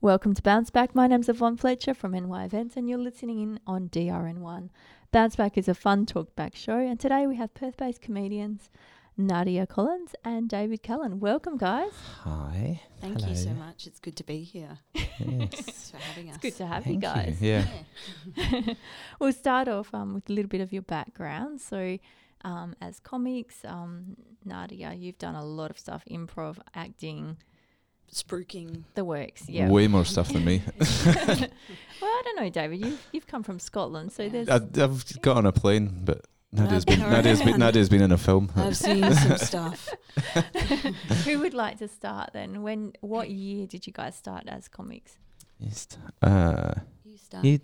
Welcome to Bounce Back. My name's Yvonne Fletcher from NY Events and you're listening in on DRN1. Bounce Back is a fun talk-back show and today we have Perth-based comedians Nadia Collins and David Cullen. Welcome, guys. Hi. Thank you so much. It's good to be here. Yes. Thanks for having us. It's good to have Thank you guys. Yeah. We'll start off with a little bit of your background. So as comics, Nadia, you've done a lot of stuff, improv, acting, Spruiking. the works. Yeah. Way more stuff than me. Well, I don't know, David. You've come from Scotland, so there's... I've got on a plane, but Nadia's been been in a film. I've seen some stuff. Who would like to start then? What year did you guys start as comics? You start. You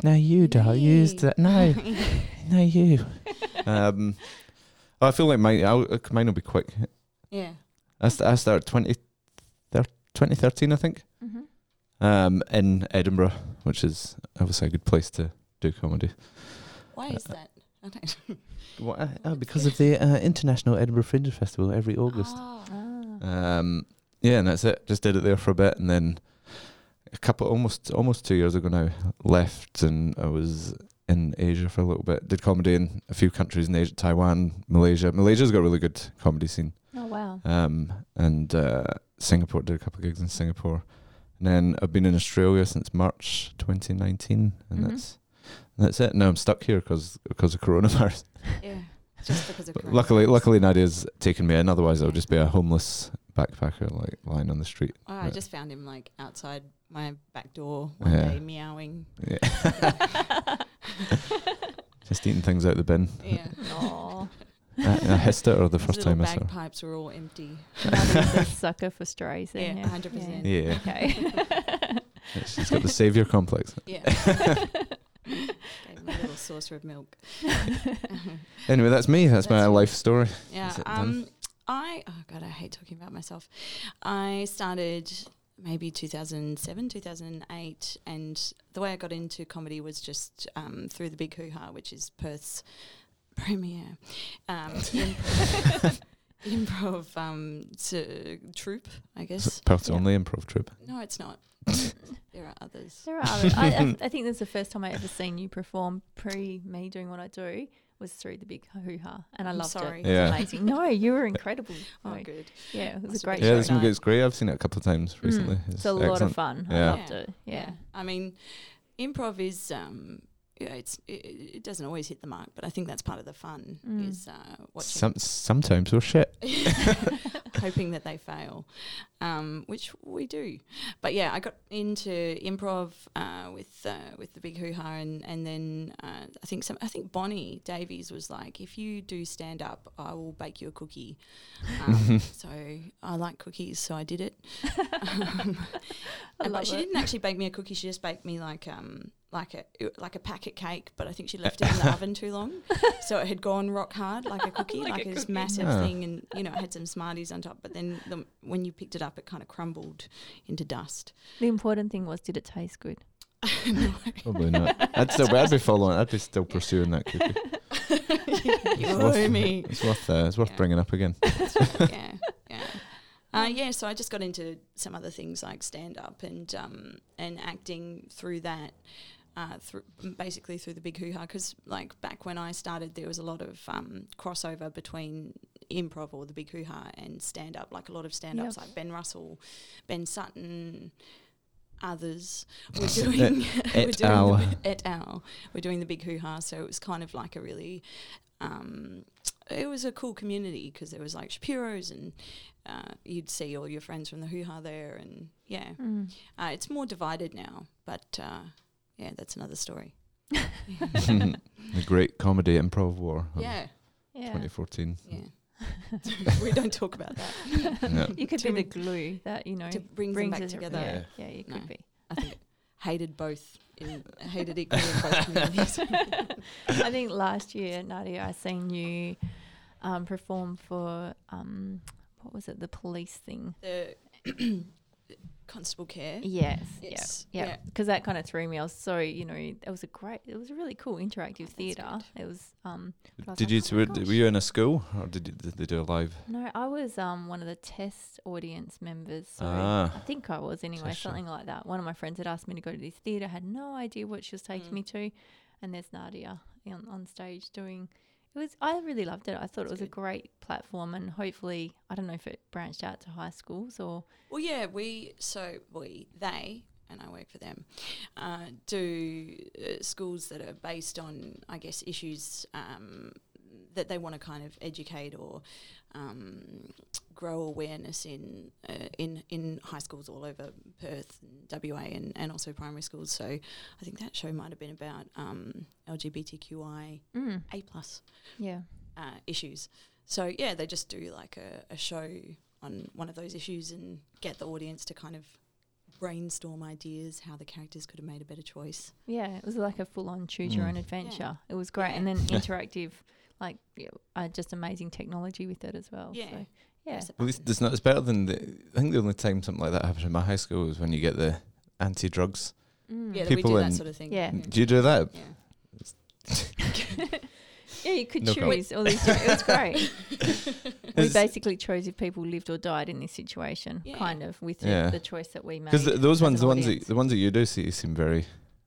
I feel like mine will be quick. Yeah. I started 2013, I think. Mm-hmm. In Edinburgh, which is obviously a good place to do comedy. Why is that? I don't Because of the International Edinburgh Fringe Festival every August. Oh. Yeah, and that's it. Just did it there for a bit, and then almost 2 years ago now, left, and I was in Asia for a little bit. Did comedy in a few countries in Asia, Taiwan, Malaysia. Malaysia's got a really good comedy scene. Oh, wow. And Singapore, did a couple of gigs in Singapore. And then I've been in Australia since March 2019, and that's it. Now I'm stuck here because of coronavirus. Yeah. Just because of coronavirus. Luckily Nadia's taken me in. Otherwise, I'll just be a homeless backpacker, like lying on the street. Oh, I just found him like outside my back door one day meowing. Yeah. Just eating things out the bin. Yeah. Aw. I hissed it, or the His first little time I saw. bagpipes were all empty. Nadia's a sucker for strays then. Yeah, 100%. Yeah. Okay. She's got the saviour complex. Yeah. Gave him a little saucer of milk. Anyway, that's me. That's my That's life story. Yeah. Is it done? I hate talking about myself. I started maybe 2007, 2008, and the way I got into comedy was just through the Big Hoo-Ha, which is Perth's premier improv troupe, I guess. Perth's only improv troupe. No, it's not. There are others. There are others. I think that's the first time I ever seen you perform me doing what I do was through the Big Hoo-Ha, and I I'm loved sorry. it. It was amazing. No, you were incredible. Oh, No. good. Yeah, it was Must a have great been Yeah, show. this movie is great. I've seen it a couple of times recently. It's a lot of fun. Yeah. I loved it. Yeah. I mean, improv is it doesn't always hit the mark, but I think that's part of the fun is watching. Sometimes we're shit. Hoping that they fail, which we do. But yeah, I got into improv with the Big Hoo-Ha, and then I think Bonnie Davies was like, if you do stand up, I will bake you a cookie. So I like cookies, so I did it. But she didn't actually bake me a cookie. She just baked me like a packet cake, but I think she left it in the oven too long, so it had gone rock hard like a cookie, like this massive thing, and it had some Smarties on top. But then when you picked it up, it kind of crumbled into dust. The important thing was, did it taste good? No. Probably not. I'd be following. I'd be still pursuing that cookie. You owe me. It's worth bringing up again. So I just got into some other things like stand up and acting through that. Basically through the Big Hoo-Ha, because like back when I started, there was a lot of crossover between improv or the Big Hoo-Ha and stand-up, like a lot of stand-ups like Ben Russell, Ben Sutton, others were doing et al. We're doing the Big Hoo-Ha, so it was kind of like a really it was a cool community because there was like Shapiro's and you'd see all your friends from the Hoo-Ha there, and it's more divided now, but yeah, that's another story. The great comedy improv war of 2014. Yeah. We don't talk about that. No. You could be the glue that, to bring them back together. Yeah, you could be. I think hated equally in both communities. I think last year, Nadia, I seen you perform for, what was it, the police thing? Constable Care. Yes, It's- yeah. Because that kind of threw me. I was so, it was a really cool interactive theatre. It was. But I was Did like, you oh my were you in a school or did they do a live? No, I was one of the test audience members. So Ah. I think I was anyway, Session. something like that. One of my friends had asked me to go to this theatre, had no idea what she was taking me to, and there's Nadia on stage doing. I really loved it. I thought it was a great platform, and hopefully, I don't know if it branched out to high schools or. Well, yeah, they, and I work for them, do schools that are based on, I guess, issues that they want to kind of educate or grow awareness in high schools all over Perth and WA and also primary schools. So I think that show might have been about LGBTQI A+ Yeah. issues. So yeah, they just do like a show on one of those issues and get the audience to kind of brainstorm ideas how the characters could have made a better choice. Yeah, it was like a full-on choose your own adventure. It was great, Yeah. and then interactive, just amazing technology with it as well. Yeah. So, yeah. At least it's better than I think the only time something like that happened in my high school was when you get the anti-drugs. Yeah, we People do that in- sort of thing. Yeah. Do you do that? Yeah. Yeah, you could No choose all these. It was great. We It's- basically chose if people lived or died in this situation, Yeah. kind of with Yeah. the choice that we made. Because those as ones, an the ones audience. that you do see seem very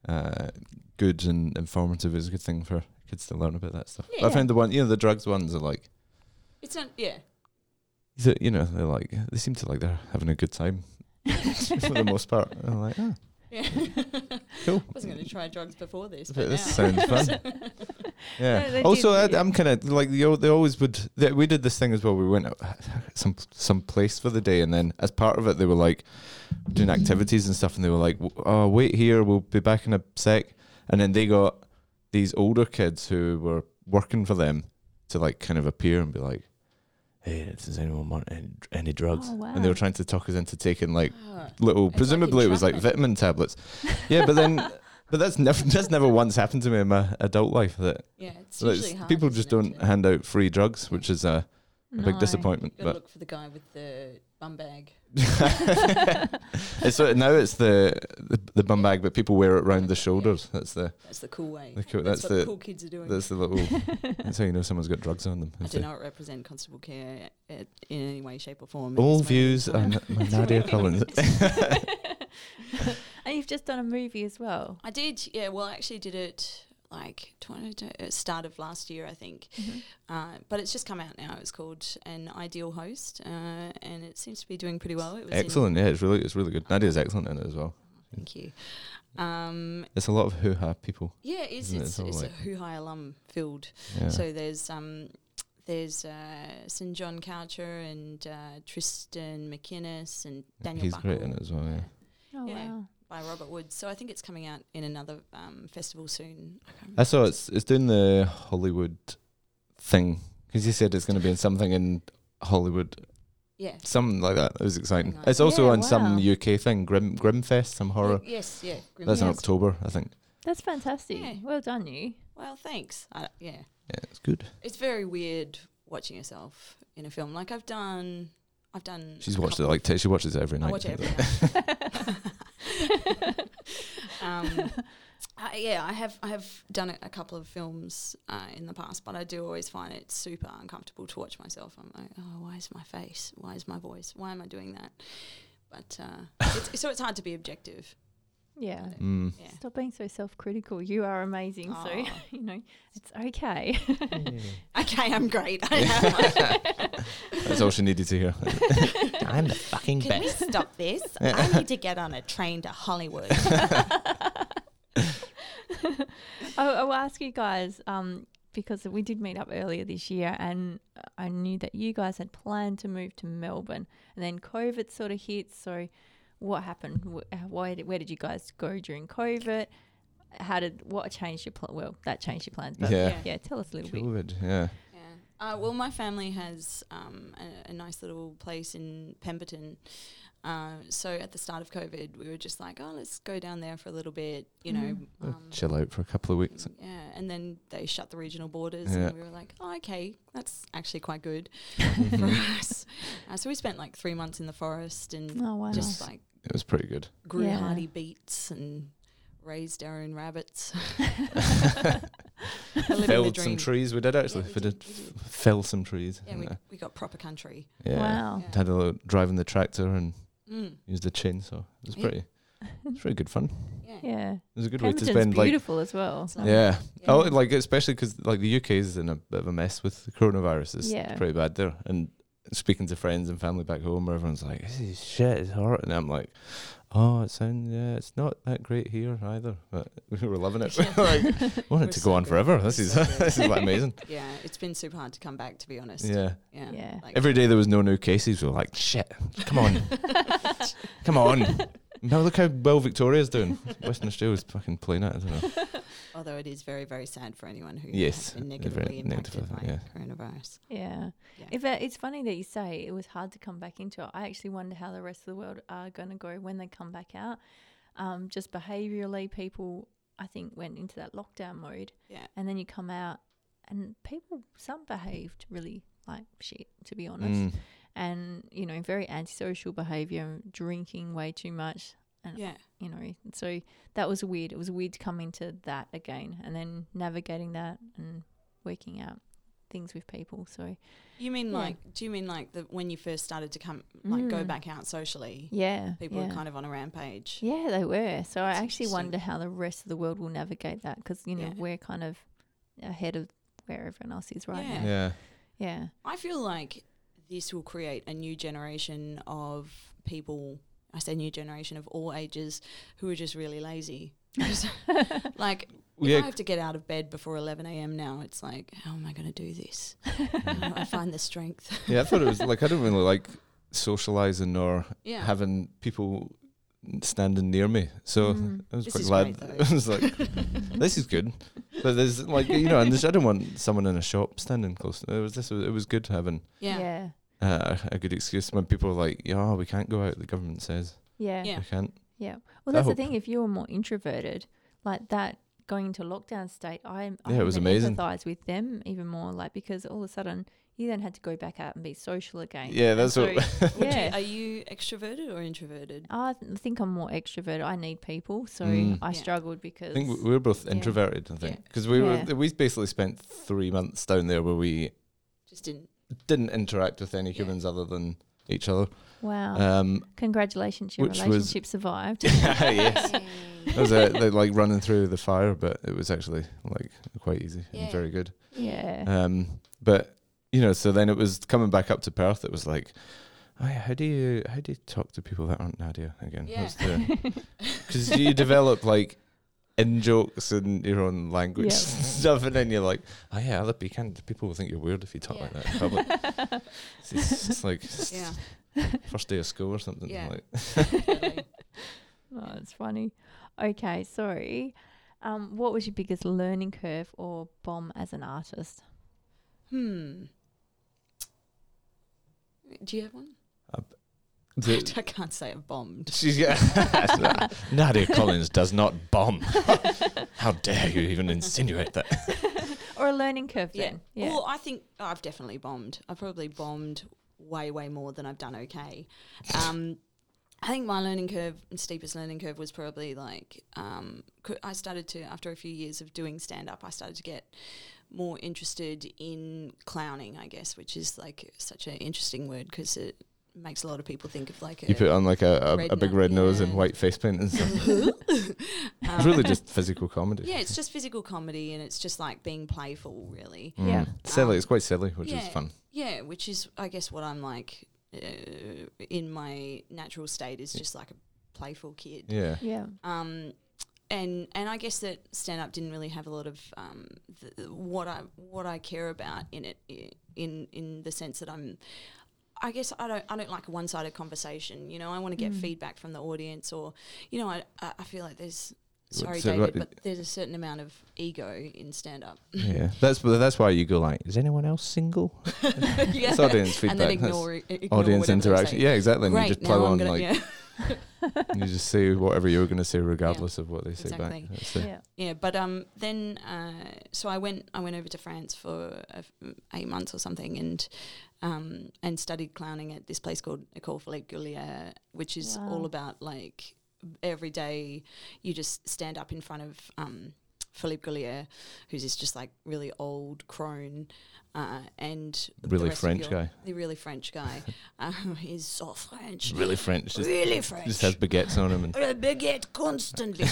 good and informative. Is a good thing for kids to learn about that stuff. But I Yeah. found the drugs ones are like, It's not. Yeah. they're like they seem to like they're having a good time for the most part. And I'm like, oh, Yeah. cool. Wasn't going to try drugs before this, But but this now. sounds fun. Yeah. No, they Also, did, I'm kind of like they always would. We did this thing as well. We went some place for the day, and then as part of it, they were like doing activities and stuff, and they were like, "Oh, wait here, we'll be back in a sec." And then they got these older kids who were working for them to like kind of appear and be like, "Hey, does anyone want any drugs?" Oh, wow. And they were trying to talk us into taking like Ah. little, It's like presumably it was like entrapment. vitamin tablets. Yeah, but then. But that's never once happened to me in my adult life. That Yeah, it's so usually hard. people just isn't it, don't to- hand out free drugs, which is a big No. disappointment. Gotta But look for the guy with the bum bag. it's now it's the bum bag, but people wear it around the shoulders. That's the That's the cool way. that's what the cool kids are doing. that's the little. That's how you know someone's got drugs on them. I It's do the- not represent Constable Care in any way, shape, or form. All It's my- views on Nadia Collins. And you've just done a movie as well. I did, yeah. Well, I actually did it like start of last year, I think. But it's just come out now. It's called An Ideal Host, and it seems to be doing pretty well. It was Excellent, yeah, it's really good. Nadia's excellent in it as well. Thank you. It's a lot of hoo-ha people. Yeah, it's Isn't it? It's all a like- hoo-ha alum filled. Yeah. So there's St John Coucher and Tristan McInnes and Daniel He's Buckle great in it as well. Yeah. Oh, Yeah. wow. by Robert Woods. So I think it's coming out in another festival soon. I can't I remember. saw it's doing the Hollywood thing because you said it's going to be in something in Hollywood, Yeah. something like that. It was exciting. Something like It's that. also Yeah, on some wow. UK thing, Grimfest, some horror. Yes, yeah. That's in Yes. October, I think. That's fantastic. Yeah. Well done, you. Well, thanks. Yeah. Yeah, it's good. It's very weird watching yourself in a film. Like I've done. She's a watched it couple like she watches it every I night. watch it every night. I have done a couple of films in the past, but I do always find it super uncomfortable to watch myself. I'm like, oh, why is my face? Why is my voice? Why am I doing that? But it's hard to be objective. Yeah. Mm. Yeah. Stop being so self-critical. You are amazing. So, Aw. it's okay. Okay, I'm great. I am. That's all she needed to hear. I'm the fucking Can we best. stop this? I need to get on a train to Hollywood. I will ask you guys, because we did meet up earlier this year, and I knew that you guys had planned to move to Melbourne, and then COVID sort of hit. So, what happened? Where did you guys go during COVID? What changed your plan? Well, that changed your plans. But Yeah. yeah, tell us a little bit. COVID, yeah. Yeah. Well, my family has a nice little place in Pemberton. So at the start of COVID, we were just like, oh, let's go down there for a little bit, you know. Chill out for a couple of weeks. Yeah, and then they shut the regional borders, Yeah. and we were like, oh, okay, that's actually quite good Mm-hmm. for us. So we spent like 3 months in the forest and Oh, wow. just like it was pretty good. Grew Yeah. hardy beets and raised our own rabbits. Living the Felled some dream. trees. We did actually. Yeah, we did we did. fell some trees. Yeah, and, we got proper country. yeah. Wow. Yeah. Had a little driving the tractor and Mm. used a chainsaw. It was Yeah. pretty good fun. Yeah. Yeah. It was a good way to Pemberton's spend like beautiful as well. It's lovely. yeah. Yeah. Oh, like especially because like the UK is in a bit of a mess with the coronavirus. It's Yeah. pretty bad there. And speaking to friends and family back home, where everyone's like, "This is shit. It's hot," and I'm like, "Oh, it's not that great here either." But we were loving it. like, wanted We're to so go on good. forever. We're This is so good. this is like amazing. Yeah, it's been super hard to come back, to be honest. Yeah. Yeah. Yeah. Like, Every day there was no new cases. We were like, "Shit, come on, come on." Now look how well Victoria's doing. Western Australia's fucking playing it. I don't know. although it is very, very sad for anyone who Yes, has been very negatively negative, impacted by yeah. coronavirus. Yeah. Yeah. It's funny that you say it was hard to come back into it. I actually wonder how the rest of the world are going to go when they come back out. Just behaviourally, people, I think, went into that lockdown mode. Yeah. And then you come out and some behaved really like shit, to be honest. Mm. And, very antisocial behaviour, drinking way too much. And, Yeah. so that was weird. It was weird to come into that again and then navigating that and working out things with people. So, You mean Yeah. do you mean like when you first started to go Mm. back out socially? yeah. People yeah. were kind of on a rampage. Yeah, they were. So I That's actually interesting. wonder how the rest of the world will navigate that because, Yeah. we're kind of ahead of where everyone else is right Yeah. now. Yeah. Yeah. I feel like this will create a new generation of people. I say new generation of all ages who are just really lazy. Like, if Yeah. I have to get out of bed before 11 a.m. now, it's like, how am I going to do this? I find the strength. Yeah, I thought it was like I don't really like socializing or Yeah. having people standing near me. So Mm. I was This quite is glad. great, though. I was like, this is good. But there's like and I don't want someone in a shop standing close. It was good having Yeah. a good excuse when people are like, "Yeah, we can't go out. The government says Yeah. Yeah. we can't." Yeah. I Well, that's the hope- thing. If you were more introverted, like that, going into lockdown state, I Yeah, it was even amazing. empathise with them even more, like because all of a sudden you then had to go back out and be social again. Yeah, And that's so, what. yeah. Are you extroverted or introverted? I think I'm more extroverted. I need people, so Mm. I Yeah. struggled because I think we were both Yeah. introverted. I Yeah. think because Yeah. we basically spent 3 months down there where we Just didn't. didn't interact with any Yeah. humans other than each other. wow, congratulations, your which was- relationship survived. Yes. It was like running through the fire, but it was actually like quite easy Yeah. and very good. Yeah. But so then it was coming back up to Perth. It was like, oh yeah, how do you talk to people that aren't Nadia again? Yeah. Because you develop like in jokes in your own language Yeah. stuff, and then you're like, oh yeah, people will think you're weird if you talk Yeah. like that in public. it's like Yeah. first day of school or something. Yeah. Like, Totally. Oh, it's funny. Okay, sorry. What was your biggest learning curve or bomb as an artist? Do you have one? the- I can't say it bombed. She's Nadia Collins does not bomb. How dare you even insinuate that? Or a learning curve then? Yeah. Well, I think I've definitely bombed. I've probably bombed way, way more than I've done okay. I think my learning curve, steepest learning curve, was probably like I started to, after a few years of doing stand-up, I started to get more interested in clowning, I guess, which is like such an interesting word because it makes a lot of people think of like You put on like a big red nose and yeah. white face paint and stuff. It's really just physical comedy. Yeah, it's just physical comedy and it's just like being playful, really. Yeah. Silly. It's quite silly, which is yeah. fun. Yeah, which is, I guess, what I'm like in my natural state is just like a playful kid. Yeah. Yeah. And I guess that stand up didn't really have a lot of what I care about in it in the sense that I guess I don't like a one-sided conversation. I want to get feedback from the audience, or I feel like there's sorry So David, what- but there's a certain amount of ego in stand up. Yeah. That's why you go like, is anyone else single? Yeah. It's audience feedback. And then That's ignore audience whatever they interaction. say. Yeah, exactly. And Great, you just now plow I'm on gonna, like yeah. You just say whatever you're going to say, regardless of what they say Exactly. back. That's it. Yeah. Yeah, but then so I went over to France for 8 months or something, and studied clowning at this place called École Philippe Gaulier, which is all about like every day you just stand up in front of Philippe Gaulier, who's this just like really old crone, and Really French guy. The really French guy. He's so French. Really French. Really French. Just has baguettes on him. And A baguette constantly.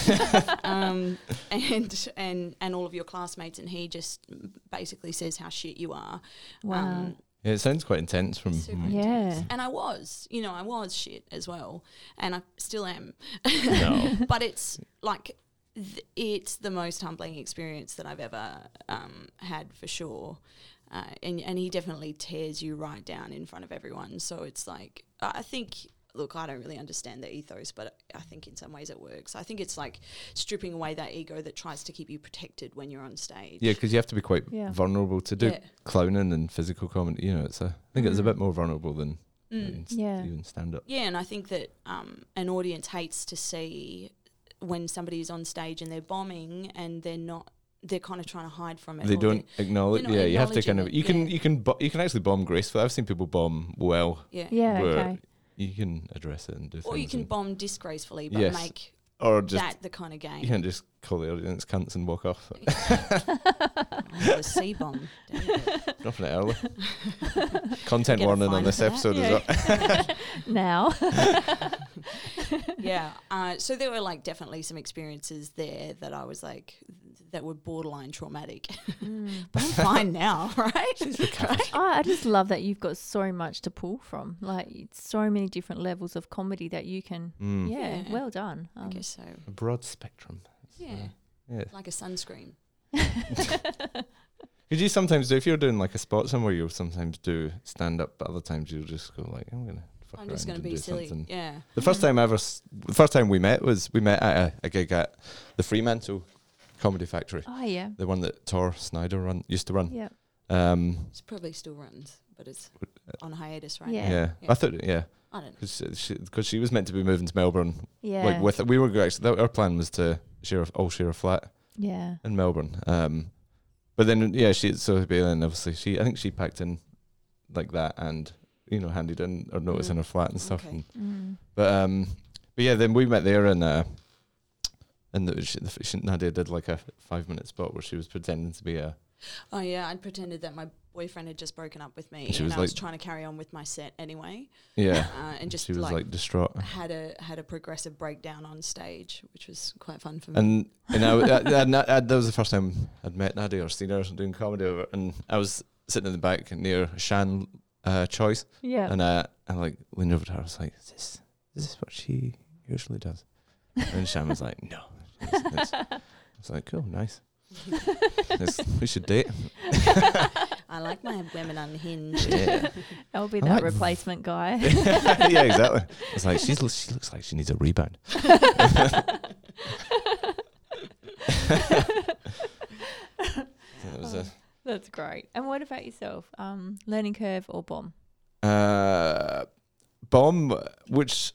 And all of your classmates, and he just basically says how shit you are. Wow. yeah, it sounds quite intense from. Super Yeah. intense. And I was shit as well, and I still am. No. But it's like it's the most humbling experience that I've ever had, for sure. And he definitely tears you right down in front of everyone. So it's like, I think, look, I don't really understand the ethos, but I think in some ways it works. I think it's like stripping away that ego that tries to keep you protected when you're on stage. Yeah, because you have to be quite vulnerable to do Yeah. clowning and physical comedy. You know, I think it's a bit more vulnerable than even stand up. Yeah, and I think that an audience hates to see when somebody is on stage and they're bombing and they're kind of trying to hide from it. They or don't acknowledge. they're not Yeah, you have to kind of. acknowledging it, You can actually bomb gracefully. I've seen people bomb well. Yeah. Yeah. where Okay. You can address it and do Or things. you can and- bomb disgracefully, but Yes. make or just that the kind of game. you can't just call the audience cunts and walk off. The C-bomb. Dropping it early. Content Get a warning on fine this for that. episode Yeah. as well. Now. Yeah. So there were like definitely some experiences there that I was like, that were borderline traumatic. But I'm fine now, right? I just love that you've got so much to pull from. Like, it's so many different levels of comedy that you can. Yeah. Yeah. Well done. I guess so. A broad spectrum. Yeah. Yeah. Like a sunscreen. Could you sometimes do, if you're doing like a spot somewhere, you'll sometimes do stand up, but other times you'll just go like, I'm just going to be silly. Something. Yeah. The first time we met at a gig at the Fremantle Comedy Factory, Oh, yeah. the one that Tor Snyder used to run. Yeah. It probably still runs, but it's on hiatus right Yeah. now. Yeah. Yeah. I thought, yeah, I don't know. because she was meant to be moving to Melbourne. Yeah. Like we were actually, our plan was to share a flat Yeah. in Melbourne. But then then obviously I think she packed in like that and handed in her notice in her flat and stuff. Okay. And, but yeah, then we met there and Nadia did like a 5-minute spot where she was pretending to be a. Oh yeah, I'd pretended that my boyfriend had just broken up with me, And she was I was like- trying to carry on with my set anyway. Yeah. And just She was like distraught. had a progressive breakdown on stage, which was quite fun for me. And that was the first time I'd met Nadia or seen her doing comedy over, and I was sitting in the back near Shan Choice, Yeah. and I like leaned over to her. I was like, "Is this what she usually does?" And Shan was like, "No." I was like, "Cool, nice. We should date." I like my women unhinged. Yeah, That'll be I that like- replacement guy. yeah, exactly. I was like, she looks like she needs a rebound. That was a That's great. And what about yourself? Learning curve or bomb? bomb, which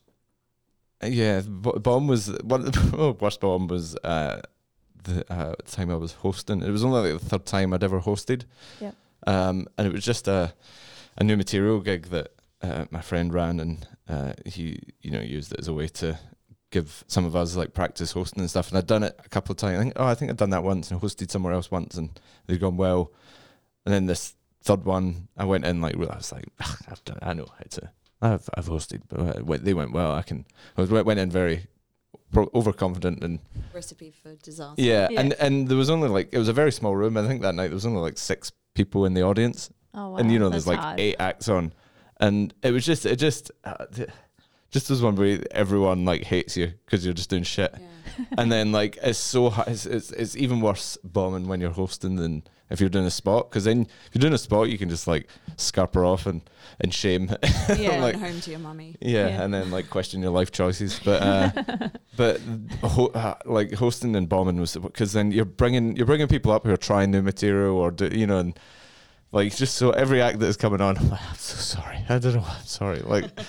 bomb was one of the worst. Bomb was the time I was hosting. It was only like the third time I'd ever hosted. Yep. And it was just a new material gig that my friend ran, and he used it as a way to give some of us like practice hosting and stuff. And I'd done it a couple of times. I think I'd done that once and hosted somewhere else once, and they'd gone well. And then this third one, I went in like, I was like, I know how to. I've hosted, but they went well. Went in very overconfident and Recipe for disaster. yeah. Yeah. And there was only like, it was a very small room. I think that night there was only like 6 people in the audience, Oh, wow. and That's there's like hard. 8 acts on, and it was just as one way everyone like hates you because you're just doing shit. Yeah. And then like it's so hard, it's even worse bombing when you're hosting than if you're doing a spot, because then if you're doing a spot you can just like scupper off and shame. Yeah. like, Home to your mummy. yeah, Yeah. and then like question your life choices. But like hosting and bombing was, because then you're bringing people up who are trying new material or and like just so every act that is coming on, I'm like, I'm so sorry. I don't know. I'm sorry. Like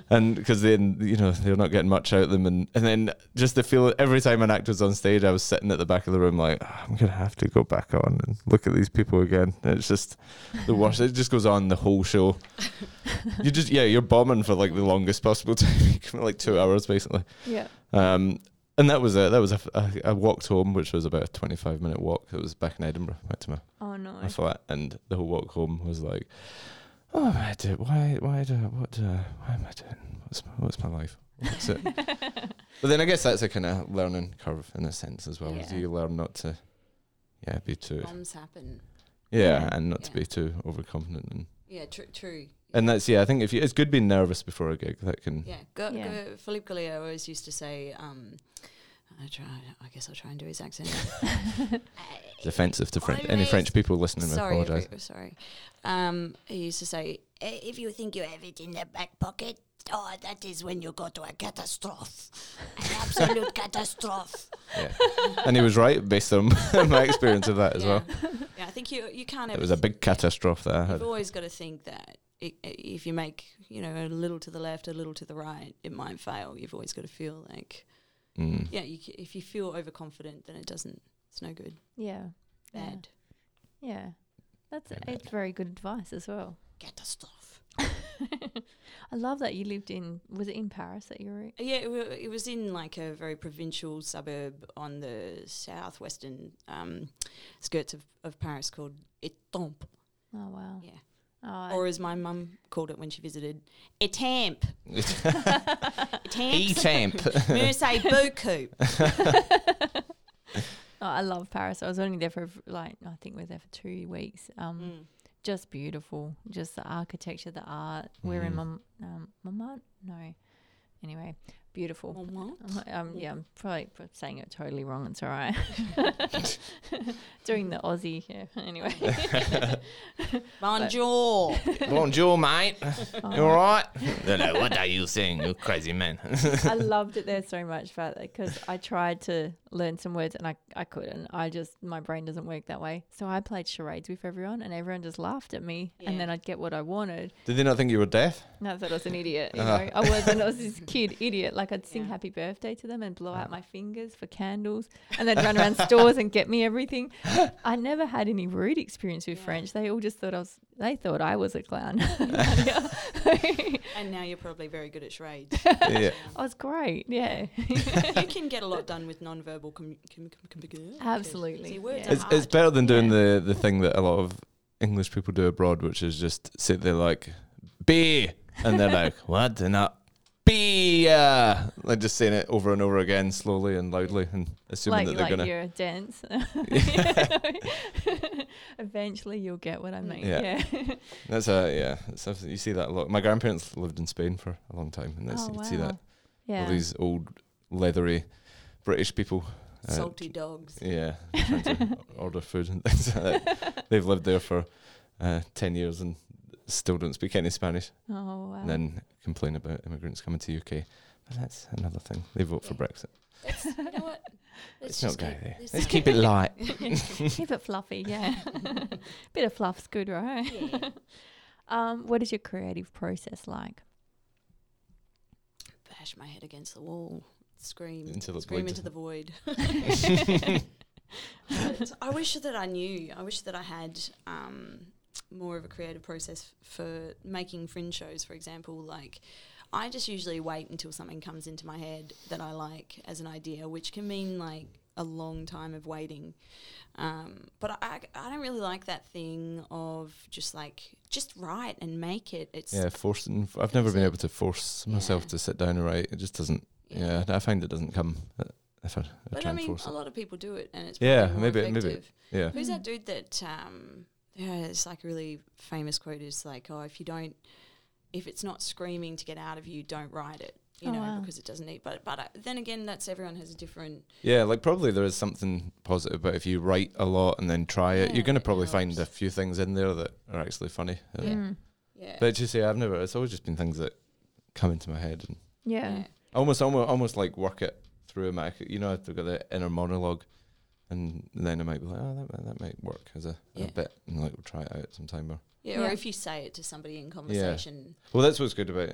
And because then, they're not getting much out of them. And then just to feel every time an actor's on stage, I was sitting at the back of the room like, I'm going to have to go back on and look at these people again. And it's just the worst. It just goes on the whole show. You're bombing for like the longest possible time, like 2 hours basically. Yeah. And that was I walked home, which was about a 25-minute walk. It was back in Edinburgh, back to my flat, and the whole walk home was like, oh, am I doing? Why am I doing? What's my life? What's it? But then I guess that's a kind of learning curve in a sense as well. Yeah. So you learn not to, be too. Bombs happen. Yeah, and not to be too overconfident and. Yeah, true. And that's I think it's good being nervous before a gig. That can. Yeah, Philippe Gallier always used to say. I guess I'll try and do his accent. It's offensive to any French people listening. I apologise. Sorry. He used to say, if you think you have it in the back pocket, that is when you go to a catastrophe, an absolute catastrophe. Yeah, and he was right based on my experience of that as well. Yeah, I think you can't. It was a big catastrophe that I had. You've always got to think that if you make a little to the left, a little to the right, it might fail. You've always got to feel like. If you feel overconfident, then it's no good. Yeah. Bad. Yeah. It's very good advice as well. Catastrophe. I love that you lived was it in Paris that you were? Yeah, it was in like a very provincial suburb on the southwestern skirts of Paris called Étampes. Oh, wow. Yeah. Oh, or as my mum called it when she visited, Étampes. Étampes. Merci beaucoup. I love Paris. I was only there for I think we were there for 2 weeks. Just beautiful. Just the architecture, the art. We're in Montmartre? No. Anyway, beautiful. I'm probably saying it totally wrong. It's all right. Doing the Aussie. Yeah. Anyway. Bonjour. Bonjour, mate. You all right? No, what are you saying, you crazy man? I loved it there so much because I tried to learn some words and I couldn't. My brain doesn't work that way. So I played charades with everyone and everyone just laughed at me and then I'd get what I wanted. Did they not think you were deaf? No, I thought I was an idiot. I wasn't. I was this kid idiot. Like I'd sing happy birthday to them and blow out my fingers for candles and they'd run around stores and get me everything. I never had any rude experience with French. They all just thought I was a clown. And now you're probably very good at charades. I was great. Yeah. You can get a lot done with non-verbal communication. Absolutely. See, words Yeah. are hard. It's better than doing the thing that a lot of English people do abroad, which is just sit there like, be, and they're like, what? And not be, like just saying it over and over again slowly and loudly and assuming that they're going to. You're a dance. Eventually you'll get what I mean. Yeah. That's you see that a lot. My grandparents lived in Spain for a long time and you see that. Yeah. All these old leathery British people. Salty dogs. Yeah, trying to order food and things like that. They've lived there for 10 years and still don't speak any Spanish. Oh, wow. And then complain about immigrants coming to UK. But that's another thing. They vote for Brexit. You know what? Let's not go there. Let's keep it light. Keep it fluffy, yeah. Bit of fluff's good, right? Yeah. What is your creative process like? Bash my head against the wall. Scream into the void. I wish that I knew. I wish that I had more of a creative process for making fringe shows, for example. Like, I just usually wait until something comes into my head that I like as an idea, which can mean like a long time of waiting. But I don't really like that thing of just write and make it. It's forcing. I've never been able to force myself to sit down and write. It just doesn't. Yeah, I find it doesn't come if I try and force it. A lot of people do it, and it's probably more effective. Maybe. Yeah. Who's that dude that? It's like a really famous quote. Is like, if it's not screaming to get out of you, don't write it. Because it doesn't need. But then again, everyone has a different. Yeah, like probably there is something positive, but if you write a lot and then try it, you're going to probably find a few things in there that are actually funny. Yeah. But you say it's always just been things that come into my head and. Yeah. Almost like work it through I've got the inner monologue, and then I might be like, that might work as a bit, and like we'll try it out sometime. Or if you say it to somebody in conversation. Well, that's what's good about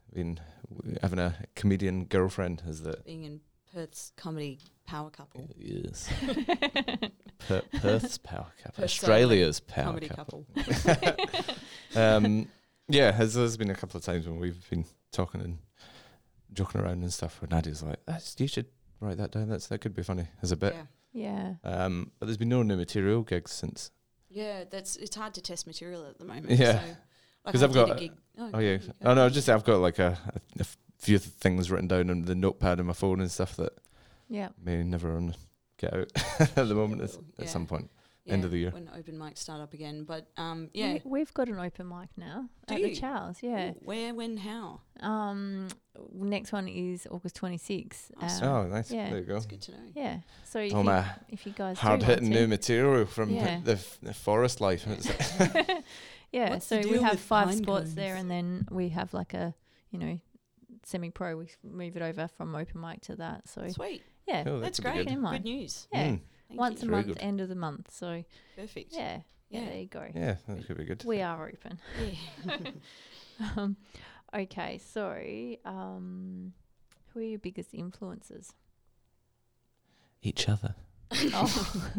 having a comedian girlfriend is that. Being in Perth's comedy power couple. Yes. Perth's power couple. Perth's Australia's power comedy couple. couple. Yeah, there's been a couple of times when we've been talking and joking around and stuff where Nadia's like, you should write that down. That could be funny as a bit. Yeah. Yeah. But there's been no new material gigs since. Yeah, it's hard to test material at the moment. Yeah. So, 'Cause I've got- I've I've got like a few things written down on the notepad on my phone and stuff that Yeah. may never get out at the moment at some point. End of the year. when open mics start up again. But yeah, We've got an open mic now Do at the you? Charles. Yeah. Where, when, how? Next one is August 26th. Awesome. Oh, nice. yeah. There you go. That's good to know. Yeah. So if, Oh, my if you guys hard hitting new new material from Yeah. the forest life. yeah, What's so the we deal have with 5 pine spots there, cones? and then we have like a semi-pro. We move it over from open mic to that. So Sweet. yeah, Oh, that That's could be great. good. Good mic. Good news. yeah, Mm. Thank once you. a Very month, good. end of the month. So Perfect. yeah, Yeah. there you go. Yeah, that could be good. We are open. Yeah. Okay, so who are your biggest influences? Each other. Oh.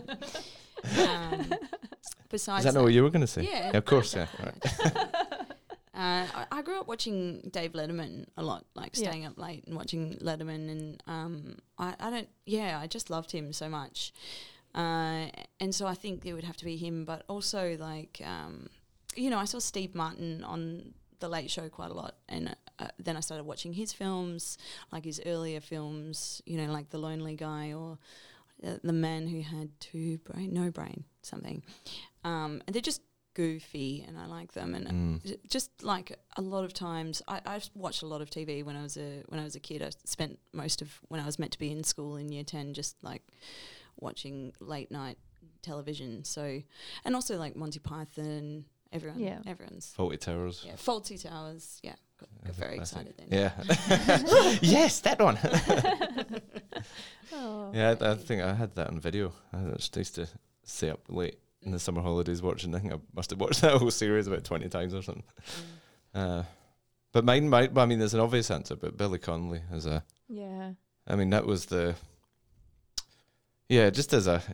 Besides Is that not what you were going to say? Yeah. Of course, yeah. Right. I grew up watching Dave Letterman a lot, like Yeah. staying up late and watching Letterman, and I just loved him so much, and so I think it would have to be him. But also, like, I saw Steve Martin on The Late Show quite a lot, and then I started watching his films, like his earlier films, like The Lonely Guy or The Man Who Had No Brain, something, and they're just goofy, and I like them, and just like a lot of times I watched a lot of TV when I was a kid. I spent most of when I was meant to be in school in year 10 just like watching late night television, so, and also like Monty Python, everyone's Fawlty Towers. Fawlty Towers, got very Classic. excited then. Yeah. Yes, that one. Oh, Yeah, I think I had that on video. I just used to stay up late in the summer holidays watching. I think I must have watched that whole series about 20 times or something. But mine, I mean, there's an obvious answer, but Billy Connolly is a. yeah. I mean, that was the. Yeah, just as a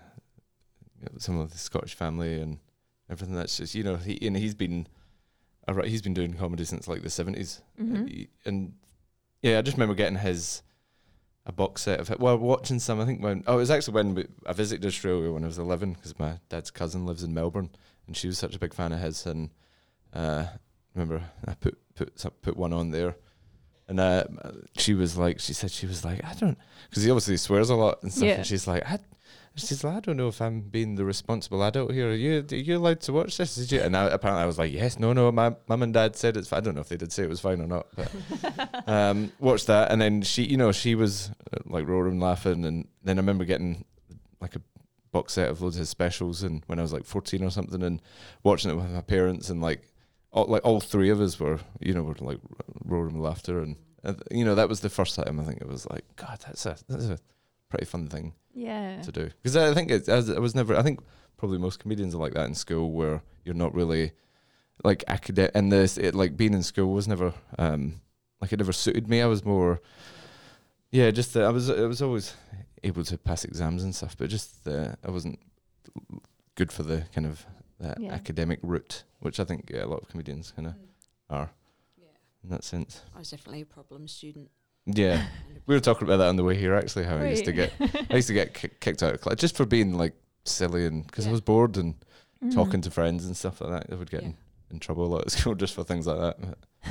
some of the Scottish family and everything. That's just he's been doing comedy since like the 70s, and yeah, I just remember getting a box set of it. Well, watching some. I think it was actually when I visited Australia when I was 11 because my dad's cousin lives in Melbourne, and she was such a big fan of his. And remember, I put one on there, and she said she was like, I don't, because he obviously swears a lot and stuff. Yeah. And she's like, I don't know if I'm being the responsible adult here. Are you allowed to watch this? Did you? And apparently I was like, yes, no. My mum and dad said it's fine. I don't know if they did say it was fine or not, but watched that. And then she was like roaring laughing. And then I remember getting like a box set of loads of his specials, and when I was like 14 or something, and watching it with my parents, and like all three of us were like roaring with laughter. And that was the first time I think it was like, God, that's a pretty fun thing. Yeah. To do, because I think I think probably most comedians are like that in school, where you're not really like academic, and like being in school was never like it never suited me. I was more just I was always able to pass exams and stuff, but just I wasn't good for the kind of academic route, which I think a lot of comedians kind of are in that sense. I was definitely a problem student. Yeah, we were talking about that on the way here. Actually, how I used to get kicked out of class just for being like silly, and because I was bored and talking to friends and stuff like that. I would get in trouble a lot at school just for things like that.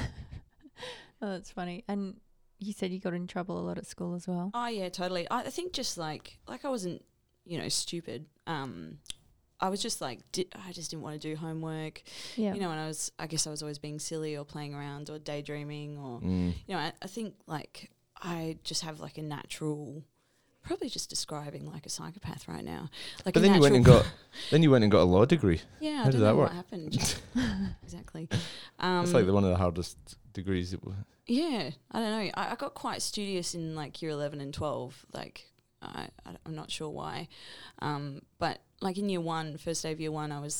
Oh, that's funny. And you said you got in trouble a lot at school as well. Oh yeah, totally. I think just like I wasn't stupid. I was just like I just didn't want to do homework. Yeah. And I guess I was always being silly or playing around or daydreaming or I think like I just have like a natural, probably just describing like a psychopath right now. Like, but then you went and got a law degree. Yeah, how I did don't that know work? what happened. Exactly. It's like one of the hardest degrees. Yeah, I don't know. I got quite studious in like year 11 and 12. Like I'm not sure why, but like in year 1, first day of year 1, I was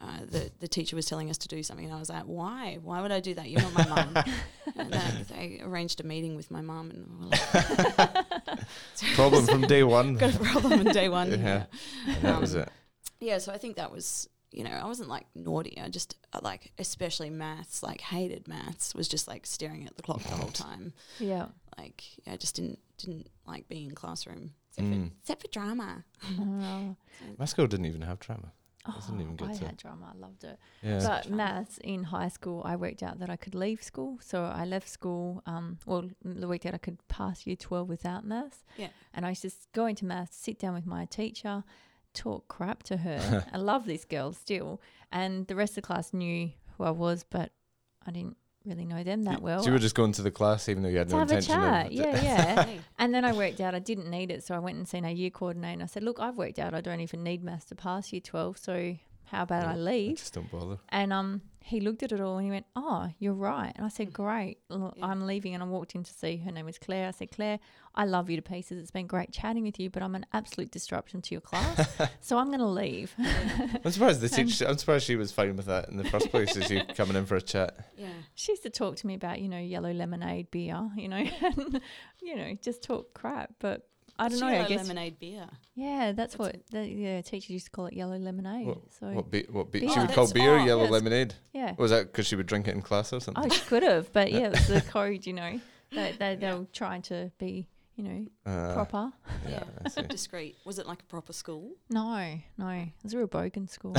the teacher was telling us to do something, and I was like, why would I do that? You're not my mum. And they arranged a meeting with my mum, and we were like, Problem from day one. got a problem on day one. Yeah. And that was it. Yeah, so I think that was, I wasn't like naughty. I just like, especially maths, like hated maths, was just like staring at the clock the whole time. Yeah. Like, I just didn't like being in classroom, except for drama. Oh, My school didn't even have drama. oh, Doesn't even get I to- had drama. I loved it. Yeah. But maths in high school, I worked out that I could leave school. So I left school, the week that I could pass year 12 without maths. Yeah. And I used to go into maths, sit down with my teacher, talk crap to her. I love this girl still. And the rest of the class knew who I was, but I didn't really know them that well. So you were just going to the class even though you had to no have a intention chat. of Yeah. Hey. And then I worked out I didn't need it. So I went and seen our year coordinator and I said, look, I've worked out I don't even need maths to pass year 12. So how about I I leave? just don't bother. And he looked at it all and he went, oh, you're right. And I said, great. Look, Yeah. I'm leaving. And I walked in to see her name was Claire. I said, Claire, I love you to pieces. It's been great chatting with you, but I'm an absolute disruption to your class. So I'm going to leave. I'm surprised the teacher. I'm surprised she was fine with that in the first place. Is you coming in for a chat? Yeah. She used to talk to me about, yellow lemonade beer, and, just talk crap. But I don't know. I Yellow guess, lemonade beer. yeah, that's what the teachers used to call it, yellow lemonade. What beer? Beer. She would Oh, call that's- beer oh, yellow yes. lemonade. Yeah. Was that because she would drink it in class or something? Oh, she could have, but yeah, it was the code, They were trying to be, proper. Yeah, I see. Discreet. Was it like a proper school? No, it was a real bogan school.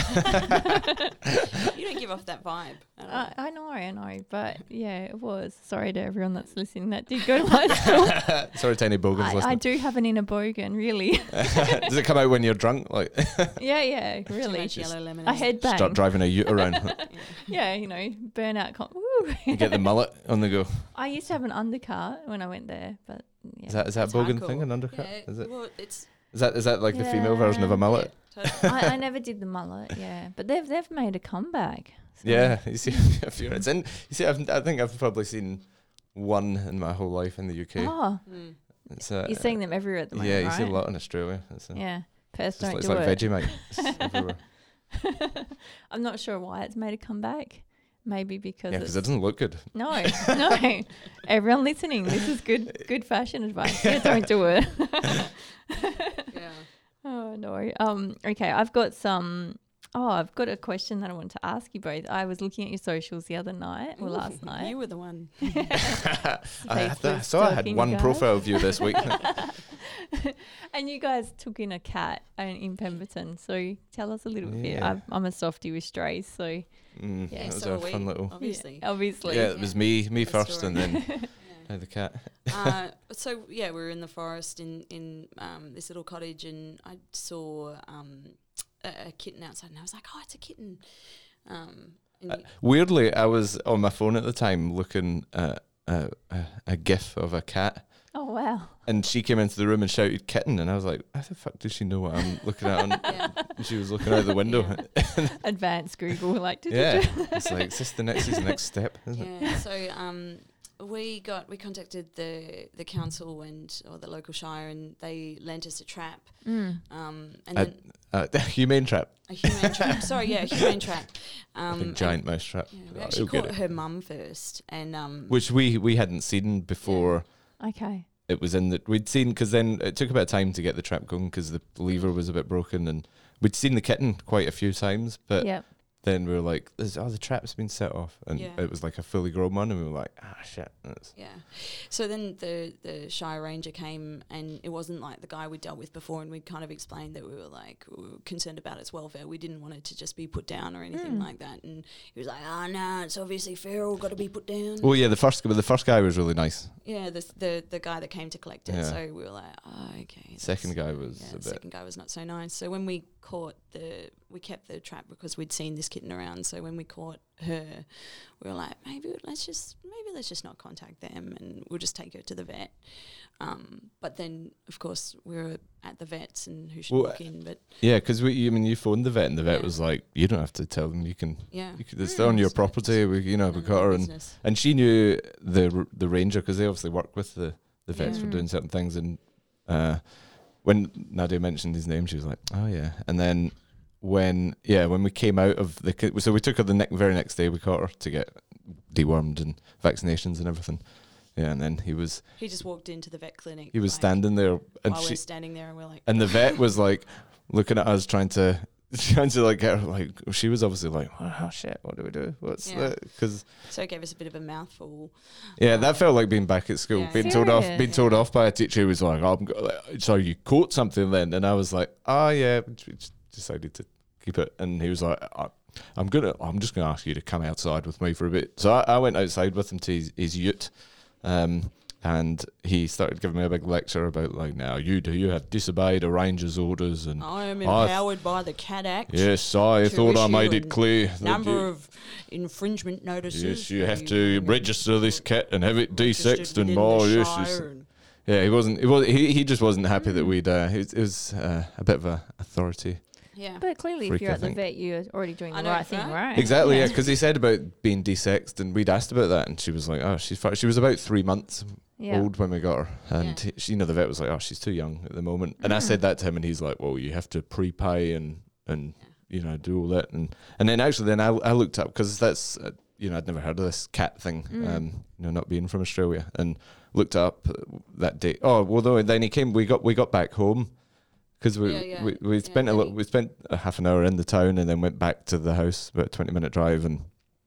You don't give off that vibe at all. I know, but yeah, it was. Sorry to everyone that's listening that did go to my school. Sorry, tiny bogans I listening. do have an inner bogan, really. Does it come out when you're drunk? Like yeah, Too really. much yellow I lemonade. headbang. start driving a ute around. Yeah, burnout. Woo. You get the mullet on the go. I used to have an undercut when I went there, but yeah. Is that That's bogan hardcore. thing? An undercut? Yeah, Is it? well, it's Is that like the female version of a mullet? yeah, totally. I never did the mullet, yeah, but they've made a comeback. So. Yeah, you see, if you're, it's in. You see, I think I've probably seen one in my whole life in the UK. Oh, Mm. It's, you're seeing them everywhere at the moment, yeah, you right? see a lot in Australia. It's, Yeah, Perth don't it's do like it. Vegemite. It's everywhere. I'm not sure why it's made a comeback. Maybe because Yeah, because it doesn't look good. no. Everyone listening, this is good fashion advice. Yeah, don't do it. Yeah. Oh no. Okay, I've got a question that I want to ask you both. I was looking at your socials the other night or last night. You were the one. I saw I had stalking one you guys. profile view this week. And you guys took in a cat in Pemberton. So tell us a little bit. Yeah. I'm a softie with strays, so Yeah, Yeah, that was so a are we, fun little. obviously. obviously. Yeah, it was me Good first, story. and then Yeah. now the cat. So yeah, we were in the forest in this little cottage, and I saw a kitten outside, and I was like, "Oh, it's a kitten." And Weirdly, I was on my phone at the time looking at a GIF of a cat, Oh wow. and she came into the room and shouted "kitten," and I was like, "How the fuck does she know what I'm looking at?" yeah, And she was looking out the window. Advanced Google, like Yeah, it's like is this the next step, isn't it? yeah. So we contacted the council or the local shire, and they lent us a trap. And then Humane trap, a humane trap. Sorry, yeah, a humane trap. a big giant mouse trap. Yeah, we Oh, actually you'll get caught it. her mum first, and Which we hadn't seen before. Okay. It was in that we'd seen, because then it took a bit of time to get the trap going because the lever was a bit broken, and we'd seen the kitten quite a few times, but Yep. then we were like, the trap's been set off, and Yeah. it was like a fully grown one, and we were like, shit. yeah. So then the Shire Ranger came, and it wasn't like the guy we dealt with before, and we kind of explained that we were concerned about its welfare. We didn't want it to just be put down or anything like that. And he was like, "Oh no, it's obviously feral, got to be put down." Oh yeah, the first guy was really nice. Yeah, the guy that came to collect it. Yeah. So we were like, "Oh, okay." Second guy was Yeah, a the bit. second guy was not so nice. So when we we kept the trap because we'd seen this kitten around. So when we caught her, we were like, maybe let's just not contact them, and we'll just take her to the vet. But then, of course, we were at the vets, and who should Well, walk in? But Yeah, because you phoned the vet, and the vet Yeah. was like, you don't have to tell them. You can. yeah, It's on your property. We none of got their her, business. and she knew the ranger because they obviously work with the vets for Yeah. doing certain things. And when Nadia mentioned his name, she was like, "Oh yeah." And then when we came out of so we took her the very next day. We caught her to get dewormed and vaccinations and everything. Yeah, and then he just walked into the vet clinic. He was standing there, and we're standing there, and we're like, and the vet was like looking at us, trying to like get her, like, she was obviously like, oh shit, what do we do? What's that? Because so it gave us a bit of a mouthful. Yeah, that felt like being back at school, Yeah. being told off by a teacher who was like, so you caught something then, and I was like, oh yeah, we just decided to keep it, and he was like, I'm just gonna ask you to come outside with me for a bit. So I went outside with him to his ute. And he started giving me a big lecture about, like, now you have disobeyed a ranger's orders, and I am empowered by the Cat Act. Yes, I thought I made it clear. Number of infringement notices. Yes, you have to register this cat and have it desexed and more. Yes, yeah, he just wasn't happy that we'd. It was a bit of a authority. Yeah, But clearly, Freak, if you're I at the think. vet, you're already doing the know, right thing, right? right? Exactly, yeah, because he said about being desexed, and we'd asked about that, and she was like, "Oh, she's fine." She was about 3 months Yeah. old when we got her, and she, the vet was like, "Oh, she's too young at the moment." And I said that to him, and he's like, "Well, you have to prepay and do all that." And then actually, I looked up, because that's I'd never heard of this cat thing, not being from Australia, and looked up that day. Oh, well, though, then he came. We got back home. Because we spent we spent a half an hour in the town, and then went back to the house, about a 20-minute drive, and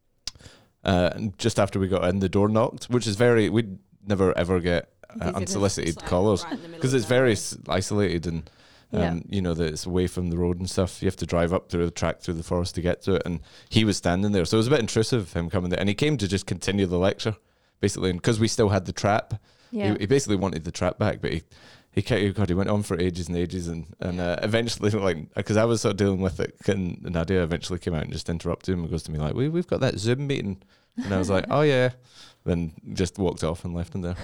just after we got in, the door knocked, which is we'd never ever get unsolicited callers, because it's very isolated, and that it's away from the road and stuff. You have to drive up through the track through the forest to get to it, and he was standing there, so it was a bit intrusive, him coming there, and he came to just continue the lecture, basically, and because we still had the trap, he basically wanted the trap back, but he went on for ages and ages, and eventually, like, because I was sort of dealing with it, and Nadia eventually came out and just interrupted him and goes to me like, we've got that Zoom meeting, and I was like, oh yeah, then just walked off and left him there.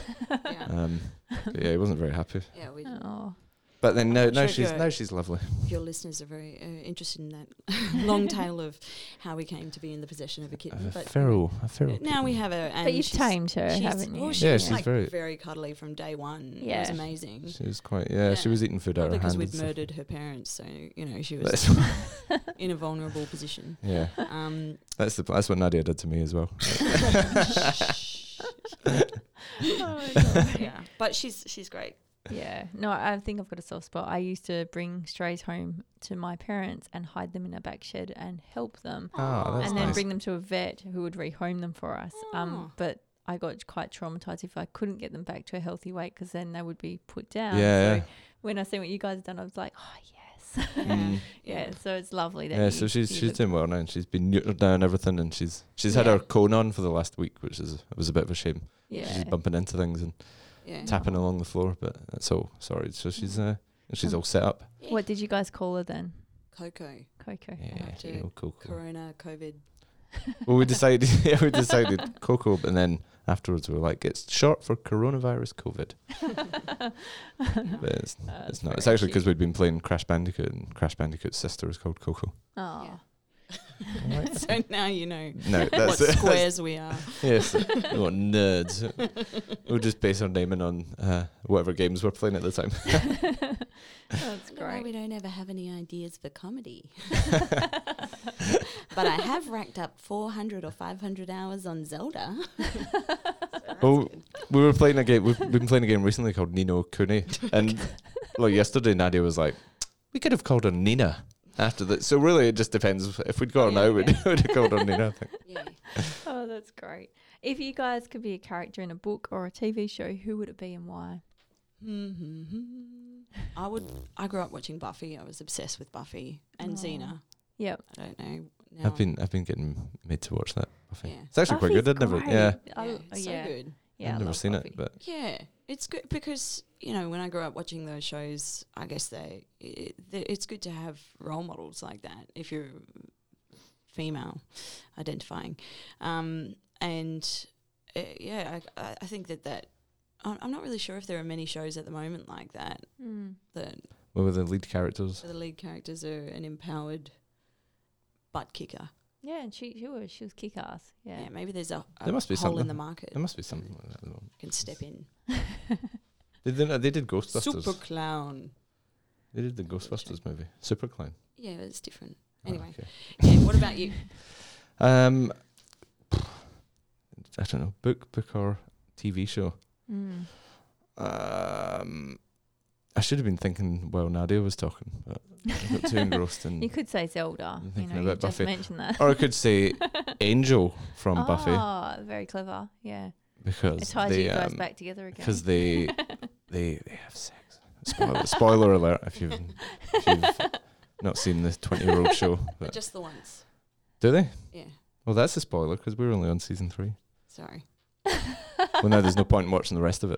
But he wasn't very happy. Yeah, we. But then now she's lovely. Your listeners are very interested in that long tale of how we came to be in the possession of a kitten. A feral. Now we have her. And But you've tamed her, haven't you? Well, she's like very very cuddly from day one. Yeah. It was amazing. She was quite. She was eating food out of her hand. Because we'd murdered her parents, so she was in a vulnerable position. Yeah. That's what Nadia did to me as well. Yeah, but she's great. Yeah. No, I think I've got a soft spot. I used to bring strays home to my parents and hide them in a back shed and help them. Oh, that's and then nice. bring them to a vet who would rehome them for us. But I got quite traumatized if I couldn't get them back to a healthy weight, because then they would be put down. Yeah. So when I see what you guys have done, I was like, oh, yes. Mm. Yeah. So it's lovely that Yeah, so she's doing well now, and she's been neutered down and everything, and she's had her cone on for the last week, which was a bit of a shame. Yeah. She's bumping into things and tapping along the floor, but that's all sorry. So she's all set up. What did you guys call her then? Coco. Yeah, Coco. Corona, COVID. Well, we decided Coco, and then afterwards we were like, it's short for coronavirus COVID. But it's not. It's actually because we'd been playing Crash Bandicoot, and Crash Bandicoot's sister is called Coco. Oh. Yeah. So now you know that's what squares we are. Yes, what nerds. We'll just base our naming on whatever games we're playing at the time. That's great. We don't ever have any ideas for comedy. But I have racked up 400 or 500 hours on Zelda. We were playing a game. We've been playing a game recently called Nino Kuni, and yesterday Nadia was like, we could have called her Nina after that. So really, it just depends. If we'd got her now, we'd have called her Nina, I think. Yeah. Oh, that's great. If you guys could be a character in a book or a TV show, who would it be and why? I grew up watching Buffy. I was obsessed with Buffy and Xena. Yep. I don't know. Now I've been getting made to watch that Buffy. Yeah. It's actually quite good. I'd never. Yeah. So good. Yeah, I've never seen Buffy. it, but Yeah, it's good because when I grew up watching those shows, I guess it's good to have role models like that if you're female identifying, I think that I'm not really sure if there are many shows at the moment like that that what were the lead characters? the lead characters are an empowered butt kicker. Yeah, and she was kick ass. Yeah. Maybe there's a There must be hole in something. the market. There must be something like that. At the moment. Can step in. They did Ghostbusters. Super clown. They did the Ghostbusters movie. Super Clown. Yeah, it's different. Anyway, Okay. yeah. What about you? I don't know, book or TV show. Mm. I should have been thinking while Nadia was talking, but I got too engrossed in. You could say Zelda. I'm You thinking know, you about just Buffy. mentioned that. Or I could say Angel from Buffy, Oh, very clever. Yeah. It because ties they you guys back together again. because they have sex. Spoiler alert if you've not seen the 20-year-old show. But Just the once. do they? Yeah. Well, that's a spoiler because we're only on season 3. Sorry. Well, now there's no point in watching the rest of it.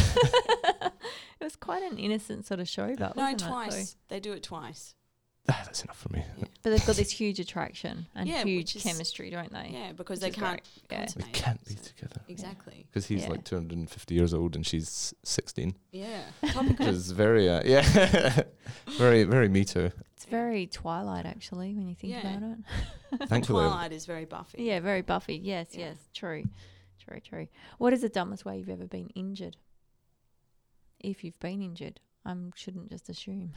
It was quite an innocent sort of show, but No, wasn't twice. It? So, They do it twice. That's enough for me. but they've got this huge attraction and Yeah, huge which is- chemistry, don't they? Yeah, because Which they is can't great. Yeah. They consummate. can't be so- together Exactly. because he's Yeah. like 250 years old and she's 16. Yeah. Which Topical. is very, yeah, very, very me too. It's very Twilight, actually, when you think Yeah. about it. Thankfully, Twilight is very Buffy. Yeah, very Buffy. Yes, Yeah. yes. True. What is the dumbest way you've ever been injured? If you've been injured, I shouldn't just assume.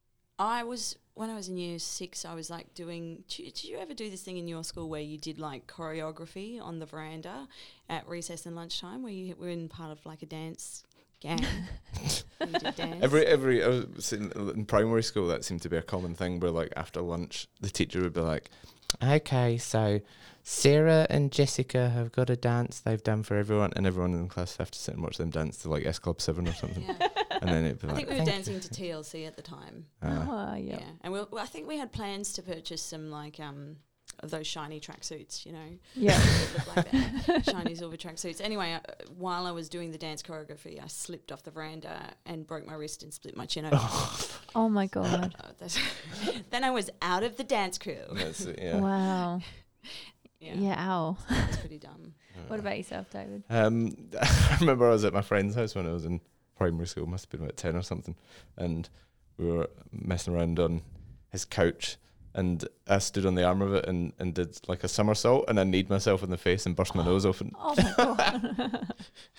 When I was in year 6, I was like doing. Did you ever do this thing in your school where you did like choreography on the veranda at recess and lunchtime, where you were in part of like a dance gang? And you did dance. every I was in primary school, that seemed to be a common thing where like after lunch, the teacher would be like, "Okay, so Sarah and Jessica have got a dance they've done for everyone," and everyone in the class have to sit and watch them dance to like S Club 7 or something. Yeah. And then it'd be I like, think we were "Thank dancing to TLC at the time. you." Oh, yeah. Yeah, and I think we had plans to purchase some like of those shiny tracksuits, you know. Yeah. that look like that, shiny silver tracksuits. Anyway, while I was doing the dance choreography, I slipped off the veranda and broke my wrist and split my chin open. Oh, my God. Then I was out of the dance crew. That's it, yeah. Wow. Yeah, Yeah, ow. that's pretty dumb. What about yourself, David? I remember I was at my friend's house when I was in primary school, must have been about 10 or something, and we were messing around on his couch, and I stood on the arm of it and did like a somersault, and I kneed myself in the face and burst my nose open. Oh, my God.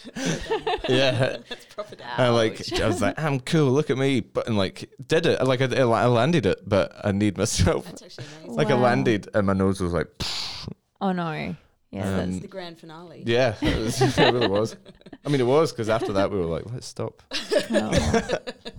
Yeah. That's proper dumb. I was like, I'm cool, look at me, but and like did it, like I landed it, but I kneed myself. That's actually amazing. Like I Wow. landed and my nose was like, Oh, no. Yeah, That's Um, the grand finale. yeah, it really was. I mean, it was because after that we were like, let's stop. oh.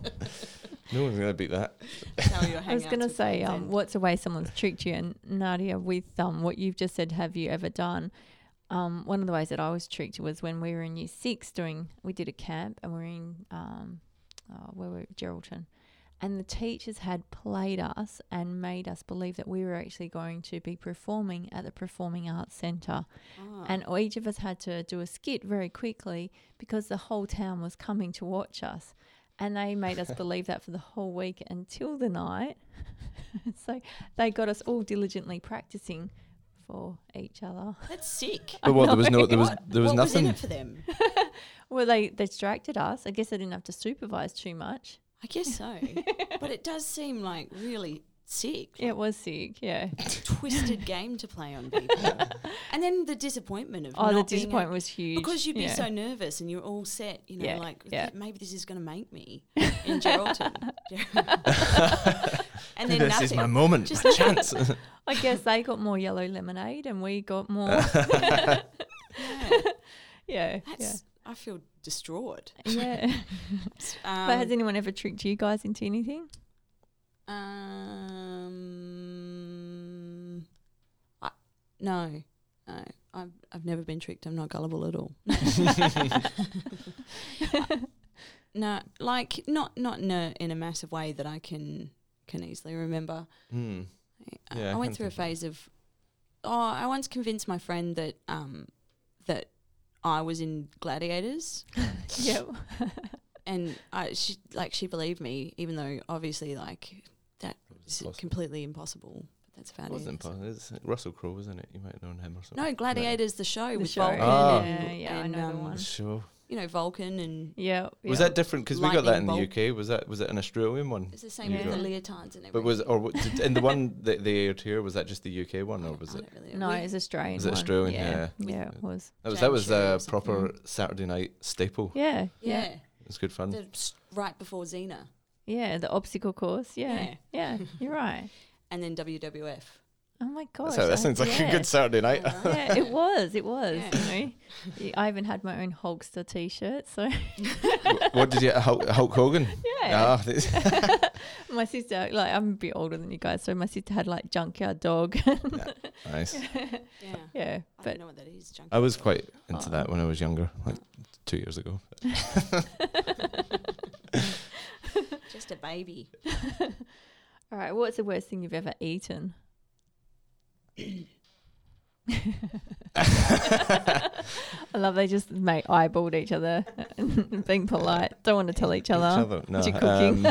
No one's gonna beat that. Tell your I was hangouts going to with say, friends and- what's a way someone's tricked you? And Nadia, with what you've just said, have you ever done? One of the ways that I was tricked was when we were in year 6 we did a camp and we were in, where were we? Geraldton. And the teachers had played us and made us believe that we were actually going to be performing at the Performing Arts Centre. Oh. And each of us had to do a skit very quickly because the whole town was coming to watch us. And they made us believe that for the whole week until the night. So they got us all diligently practicing for each other. That's sick. But what, there was know. no, there was What was in nothing. it for them? Well, they distracted us. I guess they didn't have to supervise too much. I guess so. But it does seem like really sick. It was sick, yeah. Twisted game to play on people. And then the disappointment of Oh, the not being disappointment was huge. because you'd be yeah. so nervous and you're all set, you know, Yeah, like yeah. maybe this is going to make me in Geraldton. And then This nothing. is my moment, Just- my chance. I guess they got more yellow lemonade and we got more. Yeah, yeah. that's. I feel distraught. Yeah. But has anyone ever tricked you guys into anything? No, I've never been tricked. I'm not gullible at all. No, like not in a massive way that I can easily remember. Hmm. Yeah, I I went can through a think of phase of, I once convinced my friend that that I was in Gladiators, Yeah. and she believed me, even though obviously like that is Possible. completely impossible. But that's about It wasn't it. impossible. It's Russell Crowe, wasn't it? You might have known him or something. No, Gladiators, the show The with show. Vulcan Oh. and, Yeah, I and, know the one. Sure. you know, Vulcan and Yeah. Was yeah. that different? Because we got that in Lightning the UK. Was it an Australian one? it's the same Yeah. with the leotards and everything. But was in the one that they aired here? Was that just the UK one, or was I it? don't really know. No, We- it's Australian. Was it one. Australian? Yeah. Yeah. Yeah, it was. That was James Sherry or a proper something. Saturday night staple. Yeah. yeah, It was good fun. right before Xena. Yeah, the obstacle course. Yeah. Yeah, you're right. and then WWF. Oh my gosh. So that sounds like a good Saturday night. Alright. Yeah, it was. Yeah. You know, I even had my own Hulkster T-shirt. So What did you Hulk Hogan? yeah, Ah, my sister, like I'm a bit older than you guys, so my sister had like Junkyard Dog. nice. Yeah. Yeah, I but don't know what that is. I was quite into Oh. that when I was younger, like 2 years ago. Just a baby. all right. What's the worst thing you've ever eaten? I love they just eyeballed each other and being polite. Don't want to tell each other. No, what you're cooking.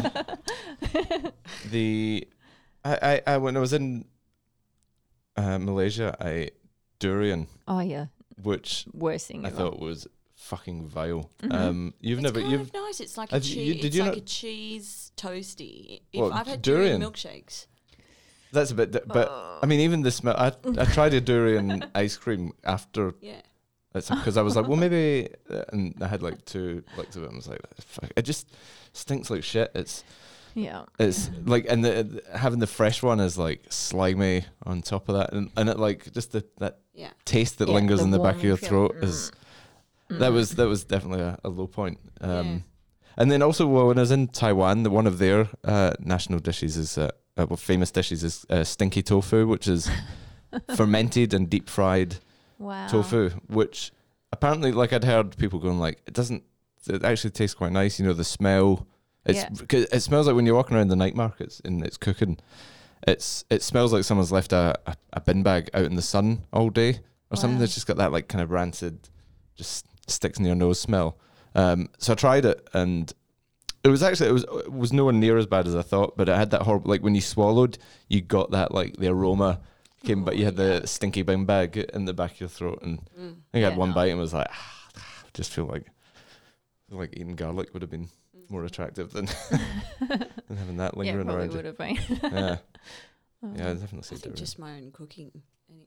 I when I was in Malaysia, I ate durian, Oh yeah, which worst thing I ever. thought was fucking vile. Mhm. You've It's never kind you've of nice. It's like a have you- cheese. did It's you like not- a cheese toasty. What, I've had durian? durian milkshakes. that's a bit, but I mean even the smell. I tried a durian ice cream after. Yeah. Because I was like, well, maybe, and I had like 2 licks of it, and I was like, fuck, it just stinks like shit. It's like, and having the fresh one is like slimy on top of that, and it like just that Yeah. taste that Yeah, lingers the in the back of warm your feel. throat is that was definitely a low point. Yeah. And then also when I was in Taiwan, one of their national dishes is famous dishes is stinky tofu, which is fermented and deep fried wow. tofu, which apparently, like I'd heard people going like, it actually tastes quite nice. You know, the smell. Yeah. Cause it smells like when you're walking around the night markets and it's cooking. It smells like someone's left a bin bag out in the sun all day or something. Wow. That's just got that like kind of rancid, just sticks in your nose smell. So I tried it and it was nowhere near as bad as I thought, but it had that horrible, like when you swallowed, you got that like the aroma came, but you had the stinky bin bag in the back of your throat, and I think I had Yeah, one no. bite and was like, just feel like eating garlic would have been more attractive than having that Yeah, lingering probably around would you. have been. Yeah, Oh. yeah, I definitely I say think durian. just my own cooking.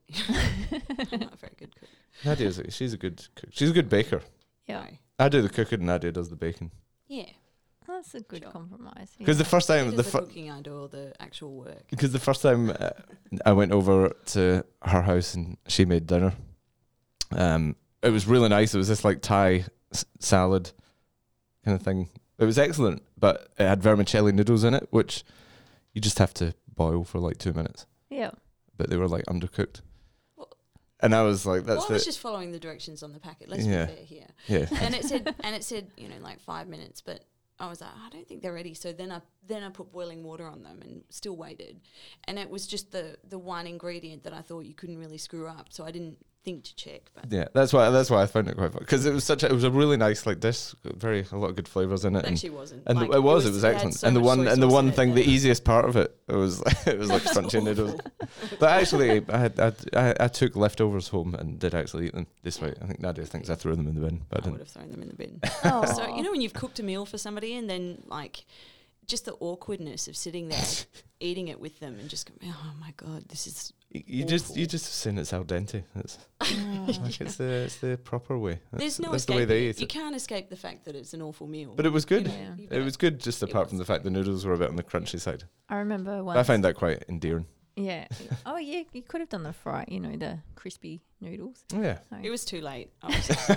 I'm not a very good cook. She's a good cook. She's a good baker. Yeah, No. I do the cooking and Nadia does the baking. Yeah. that's a good Sure. compromise. Because the first She time, does the cooking, I do all the actual work. because the first time I went over to her house and she made dinner, it was really nice. It was this like Thai salad kind of thing. It was excellent, but it had vermicelli noodles in it, which you just have to boil for like 2 minutes. Yeah. But they were like undercooked. Well- And I was like, Well, that's I was just following the directions on the packet. Let's Yeah. be fair here. yeah. And it said, you know, like 5 minutes, but I was like, I don't think they're ready. So then I put boiling water on them and still waited. And it was just the one ingredient that I thought you couldn't really screw up. So I didn't think to check. But Yeah, that's why I found it quite fun, because it was a really nice like dish, a lot of good flavors in it, it and actually wasn't. And Like, it was had excellent. so And the much one soy and the sauce one in it thing, the that- easiest part of it was it was like crunchy noodles. But actually, I took leftovers home and did actually eat them. This way, I think Nadia thinks I threw them in the bin, but I I would didn't. have thrown them in the bin. Oh. So you know when you've cooked a meal for somebody and then like just the awkwardness of sitting there eating it with them and just going, oh my god, this is You just assume it's al dente. It's like it's the proper way. there's no that's the way escape. they You eat it. can't escape the fact that it's an awful meal. But it was good. Yeah. You It better- was good, just It apart was. from the fact the noodles were a bit on the crunchy side. I remember But once. I find that quite endearing. Yeah. Oh yeah, you could have done the fry. You know, the crispy noodles. Oh, yeah. It was too late. I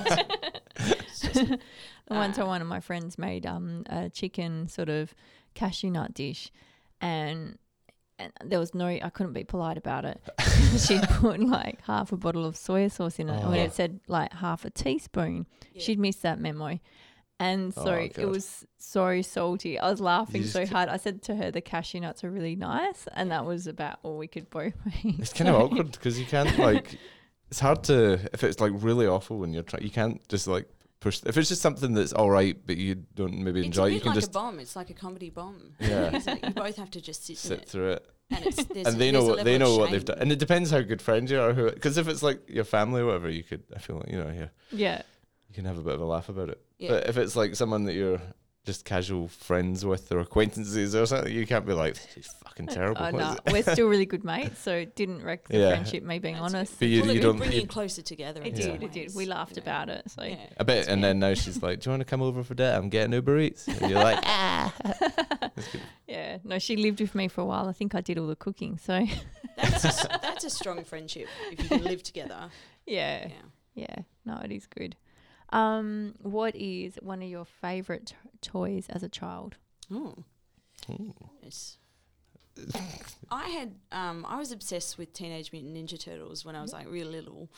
was it's just, One time, one of my friends made a chicken sort of cashew nut dish, and there was no, I couldn't be polite about it. She'd put like half a bottle of soy sauce in it, and when Oh. it said like half a teaspoon, yeah. she'd missed that memo. And so Oh, it God. was so salty. I was laughing You so just- hard. I said to her, the cashew nuts are really nice. And that was about all we could both eat. It's kind of awkward because you can't like. It's hard to if it's like really awful when you're trying. You can't just like push. If it's just something that's all right, but you don't maybe It's enjoy, a you bit can like just a bomb. It's like a comedy bomb. Yeah. Isn't it? You both have to just sit in sit it, through it. and it's there's, And they there's know a what they level know of what they've shame. done, and it depends how good friends you are. Because if it's like your family or whatever, you could. I feel like Yeah. you can have a bit of a laugh about it. Yeah. But if it's like someone that you're just casual friends with or acquaintances or something, you can't be like, this is fucking terrible. Oh, What is no. it? We're still really good mates, so it didn't wreck the Yeah. friendship, me being That's honest. good. But you Well, it don't- bring you- you closer together. It in did, some it did. ways, We laughed you know. about it. So Yeah. A bit, and then now she's like, "Do you want to come over for dinner? I'm getting Uber Eats." And you're like, "Ah." yeah. Yeah. No, she lived with me for a while. I think I did all the cooking. So, That's a strong friendship if you can live together. yeah. Yeah. Yeah. No, it is good. What is one of your favourite toys as a child? Oh, Ooh. yes. I was obsessed with Teenage Mutant Ninja Turtles when I was like real little.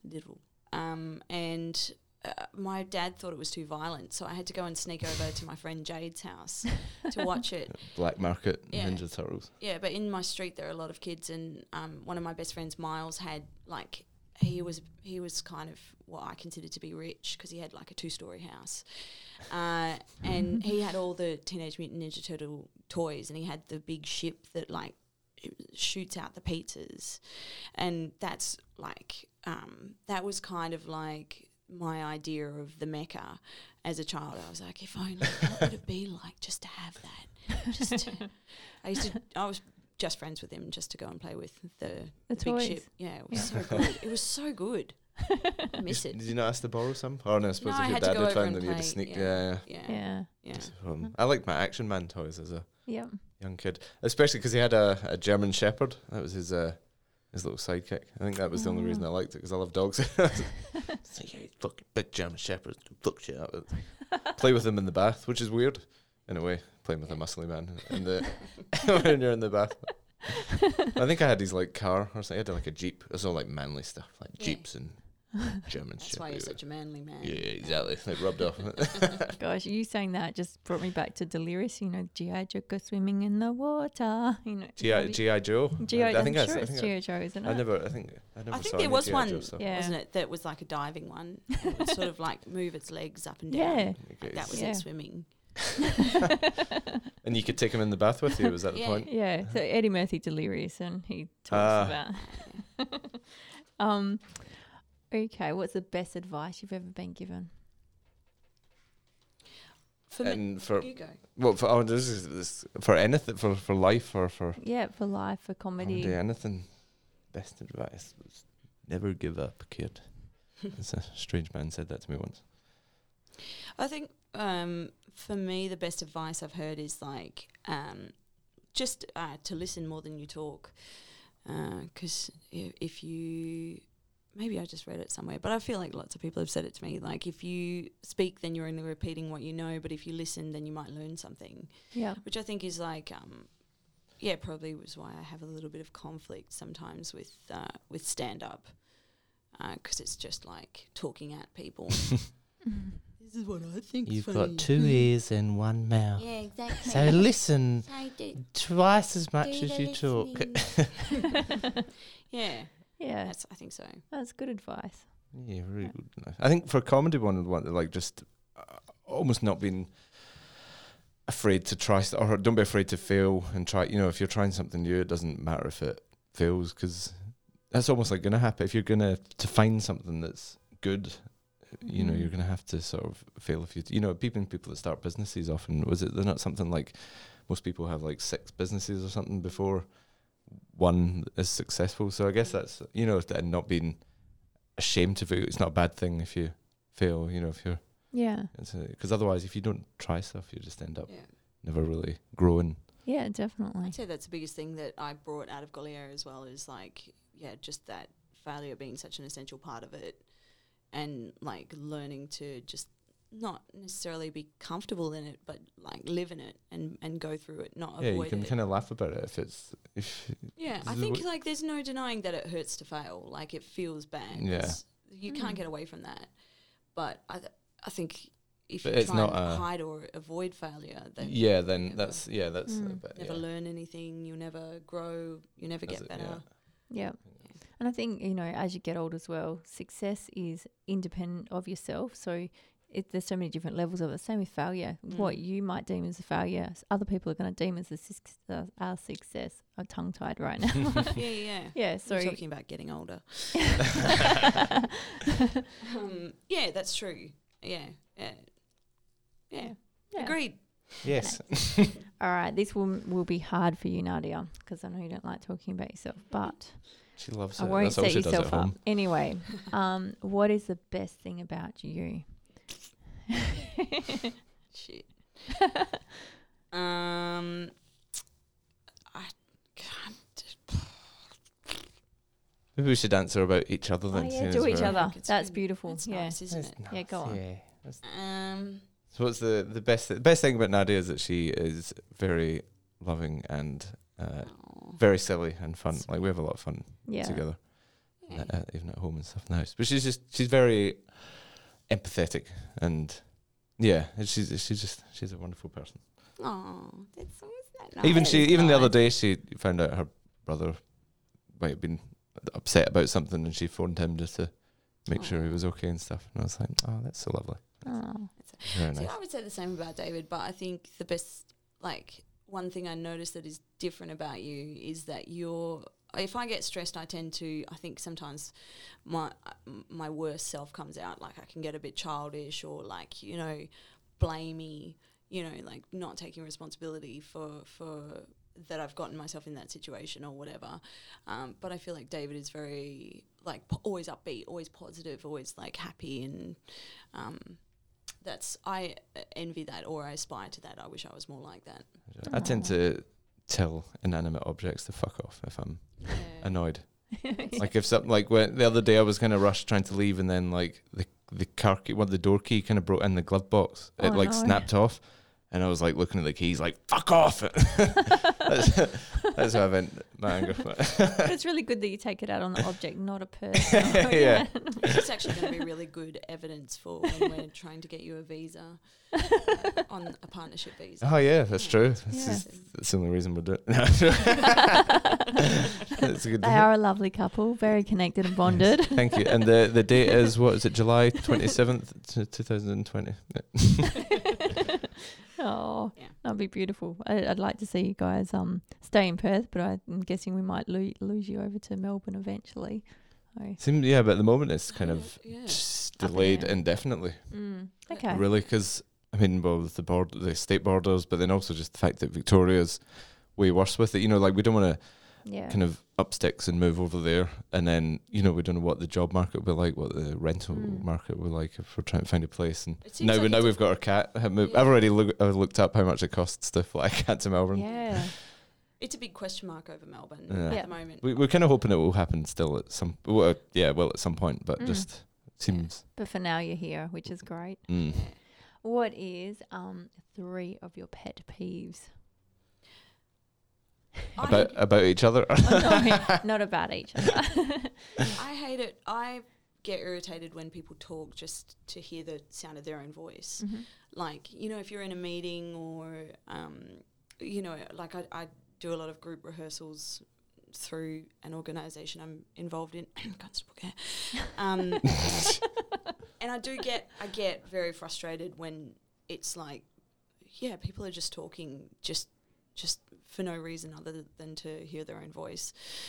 And my dad thought it was too violent, so I had to go and sneak over to my friend Jade's house to watch it. Black Market Yeah. Ninja Turtles. Yeah, but in my street there are a lot of kids, and one of my best friends, Miles, had like he was kind of what I considered to be rich because he had like a 2-story house, and he had all the Teenage Mutant Ninja Turtle toys, and he had the big ship that like shoots out the pizzas, and that's like that was kind of like my idea of the Mecca as a child. I was like, if only, what would it be like just to have that? I was just friends with him just to go and play with the big toys. ship. Yeah, it was so good. It was so good. I miss it. Did you not ask to borrow some? Oh no, I suppose No, I if your had to dad go had over found and them, you'd have play, sneaked. yeah. Yeah. Yeah. Yeah. I liked my Action Man toys as a Yep. young kid, especially because he had a German Shepherd. That was his little sidekick. I think that was the only reason I liked it, because I love dogs. It's like, "Hey, fucking big German Shepherd, fuck shit up." Play with them in the bath, which is weird in a way. Playing with a muscly man in the when you're in the bath. I think I had these like car or something. I had like a Jeep. It was all like manly stuff, like Yeah. Jeeps and German That's Shepherd. why you're such a manly man. Yeah, exactly. It rubbed off. Gosh, you saying that just brought me back to Delirious. You know, G.I. Joe go swimming in the water. You know, G.I. Joe. G.I. I think I'm that's. sure I it's think G.I. Joe, isn't it? I never I think saw there any was G.I. one, Joe stuff. Yeah. wasn't it, that was like a diving one. It would sort of like move its legs up and down. Yeah. Okay. That was Yeah. it swimming. And you could take him in the bath with you. Was that the Yeah. point? Yeah. So Eddie Murphy Delirious, and he talks about. Okay, what's the best advice you've ever been given? For me, And for you go. this is for anything, for life or for Yeah, for life, for comedy. anything. Best advice was never give up, kid. It's a strange man said that to me once. I think for me, the best advice I've heard is like just to listen more than you talk. Because if you, maybe I just read it somewhere, but I feel like lots of people have said it to me. Like if you speak, then you're only repeating what you know, but if you listen, then you might learn something. Yeah. Which I think is like, probably was why I have a little bit of conflict sometimes with stand-up. Because it's just like talking at people. This is what I think. You've funny. got 2 ears and 1 mouth. Yeah, exactly. So listen I do. twice as much Do as the you talk. listening. Yeah, Yeah, I think so. that's good advice. Yeah, really good. I think for comedy, one would want to like just almost not being afraid to try or don't be afraid to fail and try. You know, if you're trying something new, it doesn't matter if it fails, because that's almost like going to happen. If you're going to find something that's good, you know, you're going to have to sort of fail if people that start businesses often, they're not something like most people have like 6 businesses or something before one is successful. So I guess that's, and not being ashamed to fail. It's not a bad thing if you fail, if you're, Yeah. because otherwise if you don't try stuff, you just end up Yeah. never really growing. Yeah, definitely. I'd say that's the biggest thing that I brought out of Goliath as well, is like, just that failure being such an essential part of it, and like learning to just not necessarily be comfortable in it, but like live in it and go through it, not Yeah, avoid you can it. kind of laugh about it if Yeah, I think like there's no denying that it hurts to fail. Like it feels bad. Yeah. 'cause you can't get away from that. But I think if But you it's try not and a- hide or avoid failure, then then never- that's a bit, never learn anything. You never grow. You never That's get it, better. Yeah. And I think, as you get older as well, success is independent of yourself. So there's so many different levels of it. Same with failure. What you might deem as a failure, other people are going to deem as a success. I'm tongue-tied right now. Yeah. Yeah, so... We're talking about getting older. Yeah, that's true. Yeah. Agreed. Yes. All right, this will be hard for you, Nadia, because I know you don't like talking about yourself, but She loves it. I won't That's all set she does yourself at up. home. Anyway, what is the best thing about you? Shit. Maybe we should answer about each other Oh, then. yeah, seeing do as each we're- other. It's That's good. beautiful. That's Yeah. nice, isn't it? Yeah, go on. Yeah. So what's the best thing about Nadia is that she is very loving and very silly and fun. Like we have a lot of fun Yeah. together, Yeah. even at home and stuff in the house. But she's very empathetic and yeah, and she's a wonderful person. Oh, that's so nice. Even the other day she found out her brother might have been upset about something and she phoned him just to make sure he was okay and stuff. And I was like, oh, that's so lovely. Oh. Very See, nice. I would say the same about David, but I think the best, like, one thing I noticed that is different about you is that if I get stressed, I think sometimes my worst self comes out. Like, I can get a bit childish or, like, blamey, like not taking responsibility for that I've gotten myself in that situation or whatever. But I feel like David is very, like, always upbeat, always positive, always, like, happy and... I envy that, or I aspire to that. I wish I was more like that. I tend to tell inanimate objects to fuck off if I'm annoyed. Like if something, like when the other day I was kind of rushed trying to leave, and then like the car key, the door key kind of broke in the glove box. It Oh, like no. snapped off, and I was like looking at the keys, like fuck off. That's how I vent my anger. But it's really good that you take it out on the object, not a person. Yeah. It's actually going to be really good evidence for when we're trying to get you a visa, on a partnership visa. Oh yeah, that's true. Yeah. That's the only reason we're doing. That's a good. They are a lovely couple, very connected and bonded. Thank you. And the date is, what is it, July 27th, 2020? Oh, Yeah. that'd be beautiful. I'd like to see you guys stay in Perth, but I'm guessing we might lose you over to Melbourne eventually. Yeah, but at the moment it's kind of Yeah. just Up in delayed the air. indefinitely. Okay. Really, because I mean, well, with the state borders, but then also just the fact that Victoria's way worse with it. Like we don't want to Yeah. kind of up sticks and move over there, and then we don't know what the job market will be like, what the rental market will be like if we're trying to find a place. And It seems like now it's we've got our cat. I've Yeah. already looked up how much it costs to fly a cat to Melbourne. Yeah. It's a big question mark over Melbourne Yeah. at Yeah. the moment. We're kind of hoping it will happen still at some. At some point, but just seems. But for now, you're here, which is great. Mm. What is 3 of your pet peeves? About each other. Oh, no, not about each other. I hate it. I get irritated when people talk just to hear the sound of their own voice. Mhm. Like, if you're in a meeting or, like I do a lot of group rehearsals through an organisation I'm involved in. Constable Care. And I get very frustrated when it's like, people are just talking just for no reason other than to hear their own voice,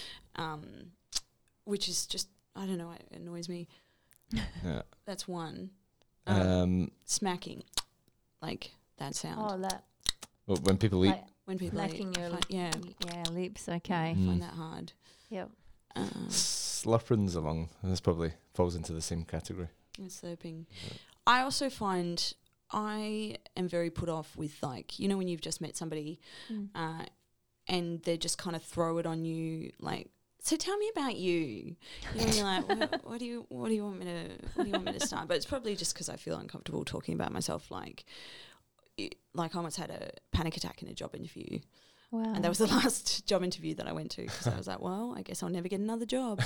which is just, I don't know, it annoys me. Yeah. That's one. Smacking, like that sound. Oh, that. Well, when people eat. Like When people smacking eat, your yeah, lips. Okay. I Mm. find that hard. Yep. Slurping's along. This probably falls into the same category. And slurping. I also find I am very put off with, like, when you've just met somebody and they just kind of throw it on you, like, so tell me about you. And you're like, what do you want me to start? But it's probably just because I feel uncomfortable talking about myself. Like I almost had a panic attack in a job interview. Wow. And that was the last job interview that I went to because I was like, well, I guess I'll never get another job.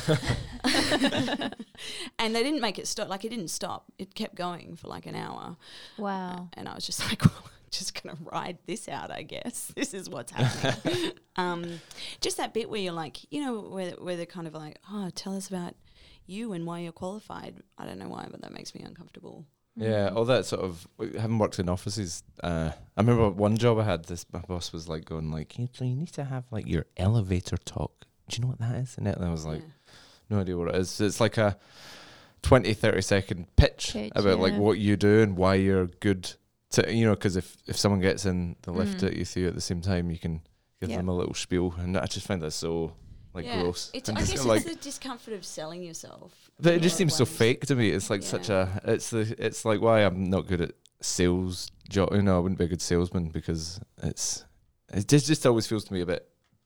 And they didn't make it stop. Like, it didn't stop. It kept going for like an hour. Wow. And I was just like, well, I'm just going to ride this out, I guess. This is what's happening. Just that bit where you're like, where they're kind of like, oh, tell us about you and why you're qualified. I don't know why, but that makes me uncomfortable. Yeah, all that sort of, having worked in offices, I remember one job I had, my boss was like going like, you need to have like your elevator talk. Do you know what that is? And I was like, no idea what it is. It's like a 20-30 second pitch about like what you do and why you're good to, because if someone gets in the lift at you at the same time, you can give them a little spiel. And I just find that so gross. I And guess just, it's the discomfort of selling yourself. but it in just a seems lot so of ways. fake to me. It's like it's like why I'm not good at sales job. I wouldn't be a good salesman because it just always feels to me a bit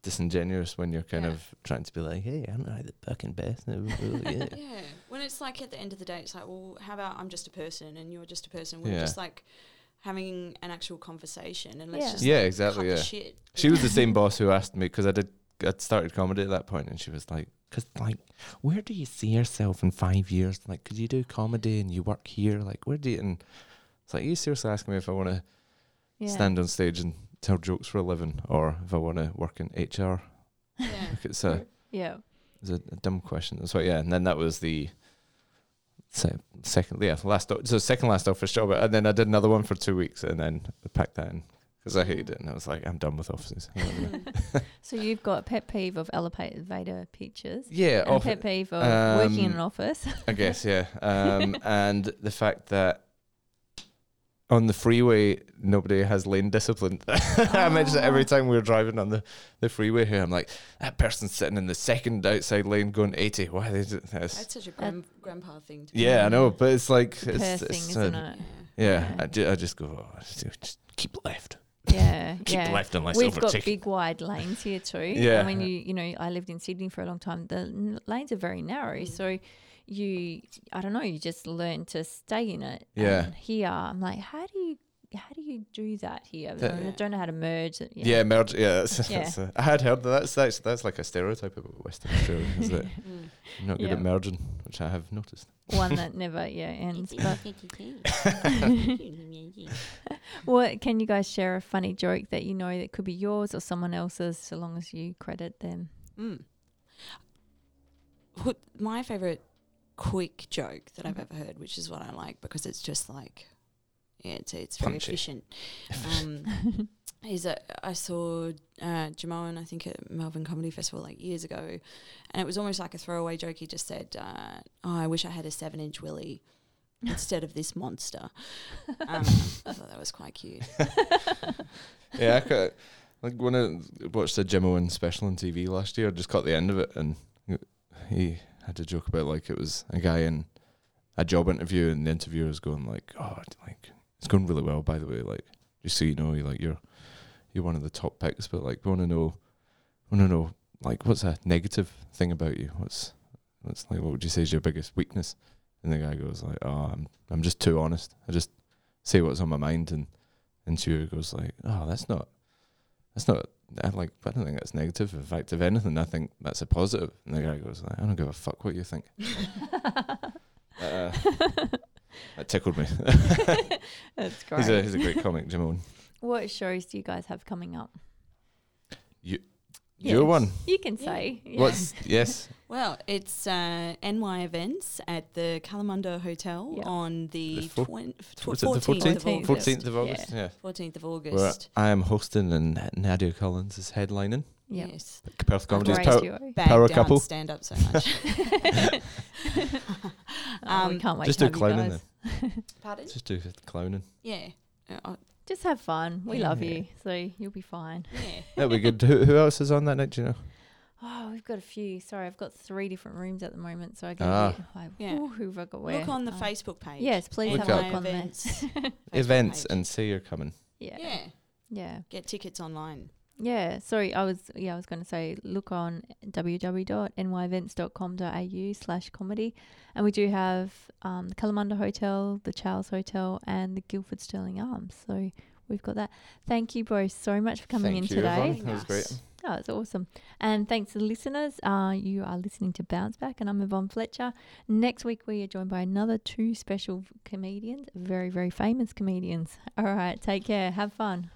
disingenuous when you're kind Yeah. of trying to be like, hey, I'm not the fucking best. Yeah. Yeah. When it's like at the end of the day, it's like, well, how about I'm just a person and you're just a person. We're Yeah. just like having an actual conversation and let's Yeah. just Yeah, like, exactly, cut yeah. the shit. She was the same boss who asked me, because I'd started comedy at that point, and she was like, because like, where do you see yourself in 5 years? Like, could you do comedy and you work here? Like, where do you? And it's like, you seriously asking me if I want to Yeah. stand on stage and tell jokes for a living, or if I want to work in HR? Yeah. Like, it's a dumb question. So yeah, and then that was the second last office job, and then I did another one for 2 weeks, and then I packed that in because I hated it, and I was like, I'm done with offices. So you've got a pet peeve of elevator pictures. Yeah, And a pet peeve of working in an office. I guess, yeah. And the fact that on the freeway, nobody has lane discipline. I mention it every time we're driving on the freeway here. I'm like, that person's sitting in the second outside lane going 80. Why they do this? That's such a grandpa thing to Yeah, I know, but it's like... Perth thing, isn't it? Yeah, Yeah. I just go, just keep left. Yeah, Keep yeah. left unless We've got overtaken. big wide lanes here too. Yeah. I mean, you know, I lived in Sydney for a long time. The lanes are very narrow, so I don't know, you just learn to stay in it. Yeah. And here, I'm like, how do you do that here? That- I don't know how to merge it. Yeah, merge. Yeah, Yeah. I had heard that's like a stereotype about Western Australia, is that Mm. you're not good Yeah. at merging, which I have noticed. One that never ends. But what can you guys share a funny joke that you know that could be yours or someone else's, so long as you credit them? My favourite quick joke that I've ever heard, which is what I like because it's just like, yeah, it's very Punchy. efficient. Is that I saw Jamoan, I think at Melbourne Comedy Festival like years ago, and it was almost like a throwaway joke. He just said, "Oh, I wish I had a 7-inch willy instead of this monster." I thought that was quite cute. Yeah, like when I watched the Jim Owen special on TV last year, I just caught the end of it, and he had a joke about like it was a guy in a job interview, and the interviewer was going like, "Oh, like it's going really well, by the way. Like, just so you know, you're one of the top picks, but like, we want to know, like, what's a negative thing about you? What's like, what would you say is your biggest weakness?" And the guy goes like, "Oh, I'm just too honest. I just say what's on my mind." And interviewer goes like, "Oh, that's not. I don't think that's negative. In fact, if anything, I think that's a positive." And the guy goes like, "I don't give a fuck what you think." That tickled me. That's great. He's a great comic, Jim Owen. What shows do you guys have coming up? Your one. You can say. Yeah. What's yes? Well, it's NY Events at the Kalamunda Hotel Yeah. on the The four- 14th Was it the 14th of 14th? August. 14th of August. Yeah. 14th of Where August. I am hosting and Nadia Collins is headlining. Yeah. Yes. Perth Comedy's Great power. duo. Bag Power down, couple. stand up so much. Oh, we can't wait Just to do have you clowning guys. then. Pardon? Just do clowning. Yeah. Just have fun. We love Yeah. you, so you'll be fine. Yeah. That'd be good. Who else is on that night? Do you know? Oh, we've got a few. Sorry, I've got 3 different rooms at the moment, so I Ah. get like, Yeah. who have I got where? Look on the Facebook page. Yes, please Look have a up. look on there. Events. Facebook Events page. and say you're coming. Yeah. Yeah. Yeah. Get tickets online. Yeah, sorry, I was going to say look on www.nyevents.com.au/comedy, and we do have the Kalamunda Hotel, the Charles Hotel, and the Guildford Sterling Arms. So we've got that. Thank you both so much for coming Thank in you, today. Yvonne. That was great. Oh, it's awesome. And thanks to the listeners. You are listening to Bounce Back, and I'm Yvonne Fletcher. Next week, we are joined by another 2 special comedians, very, very famous comedians. All right, take care. Have fun.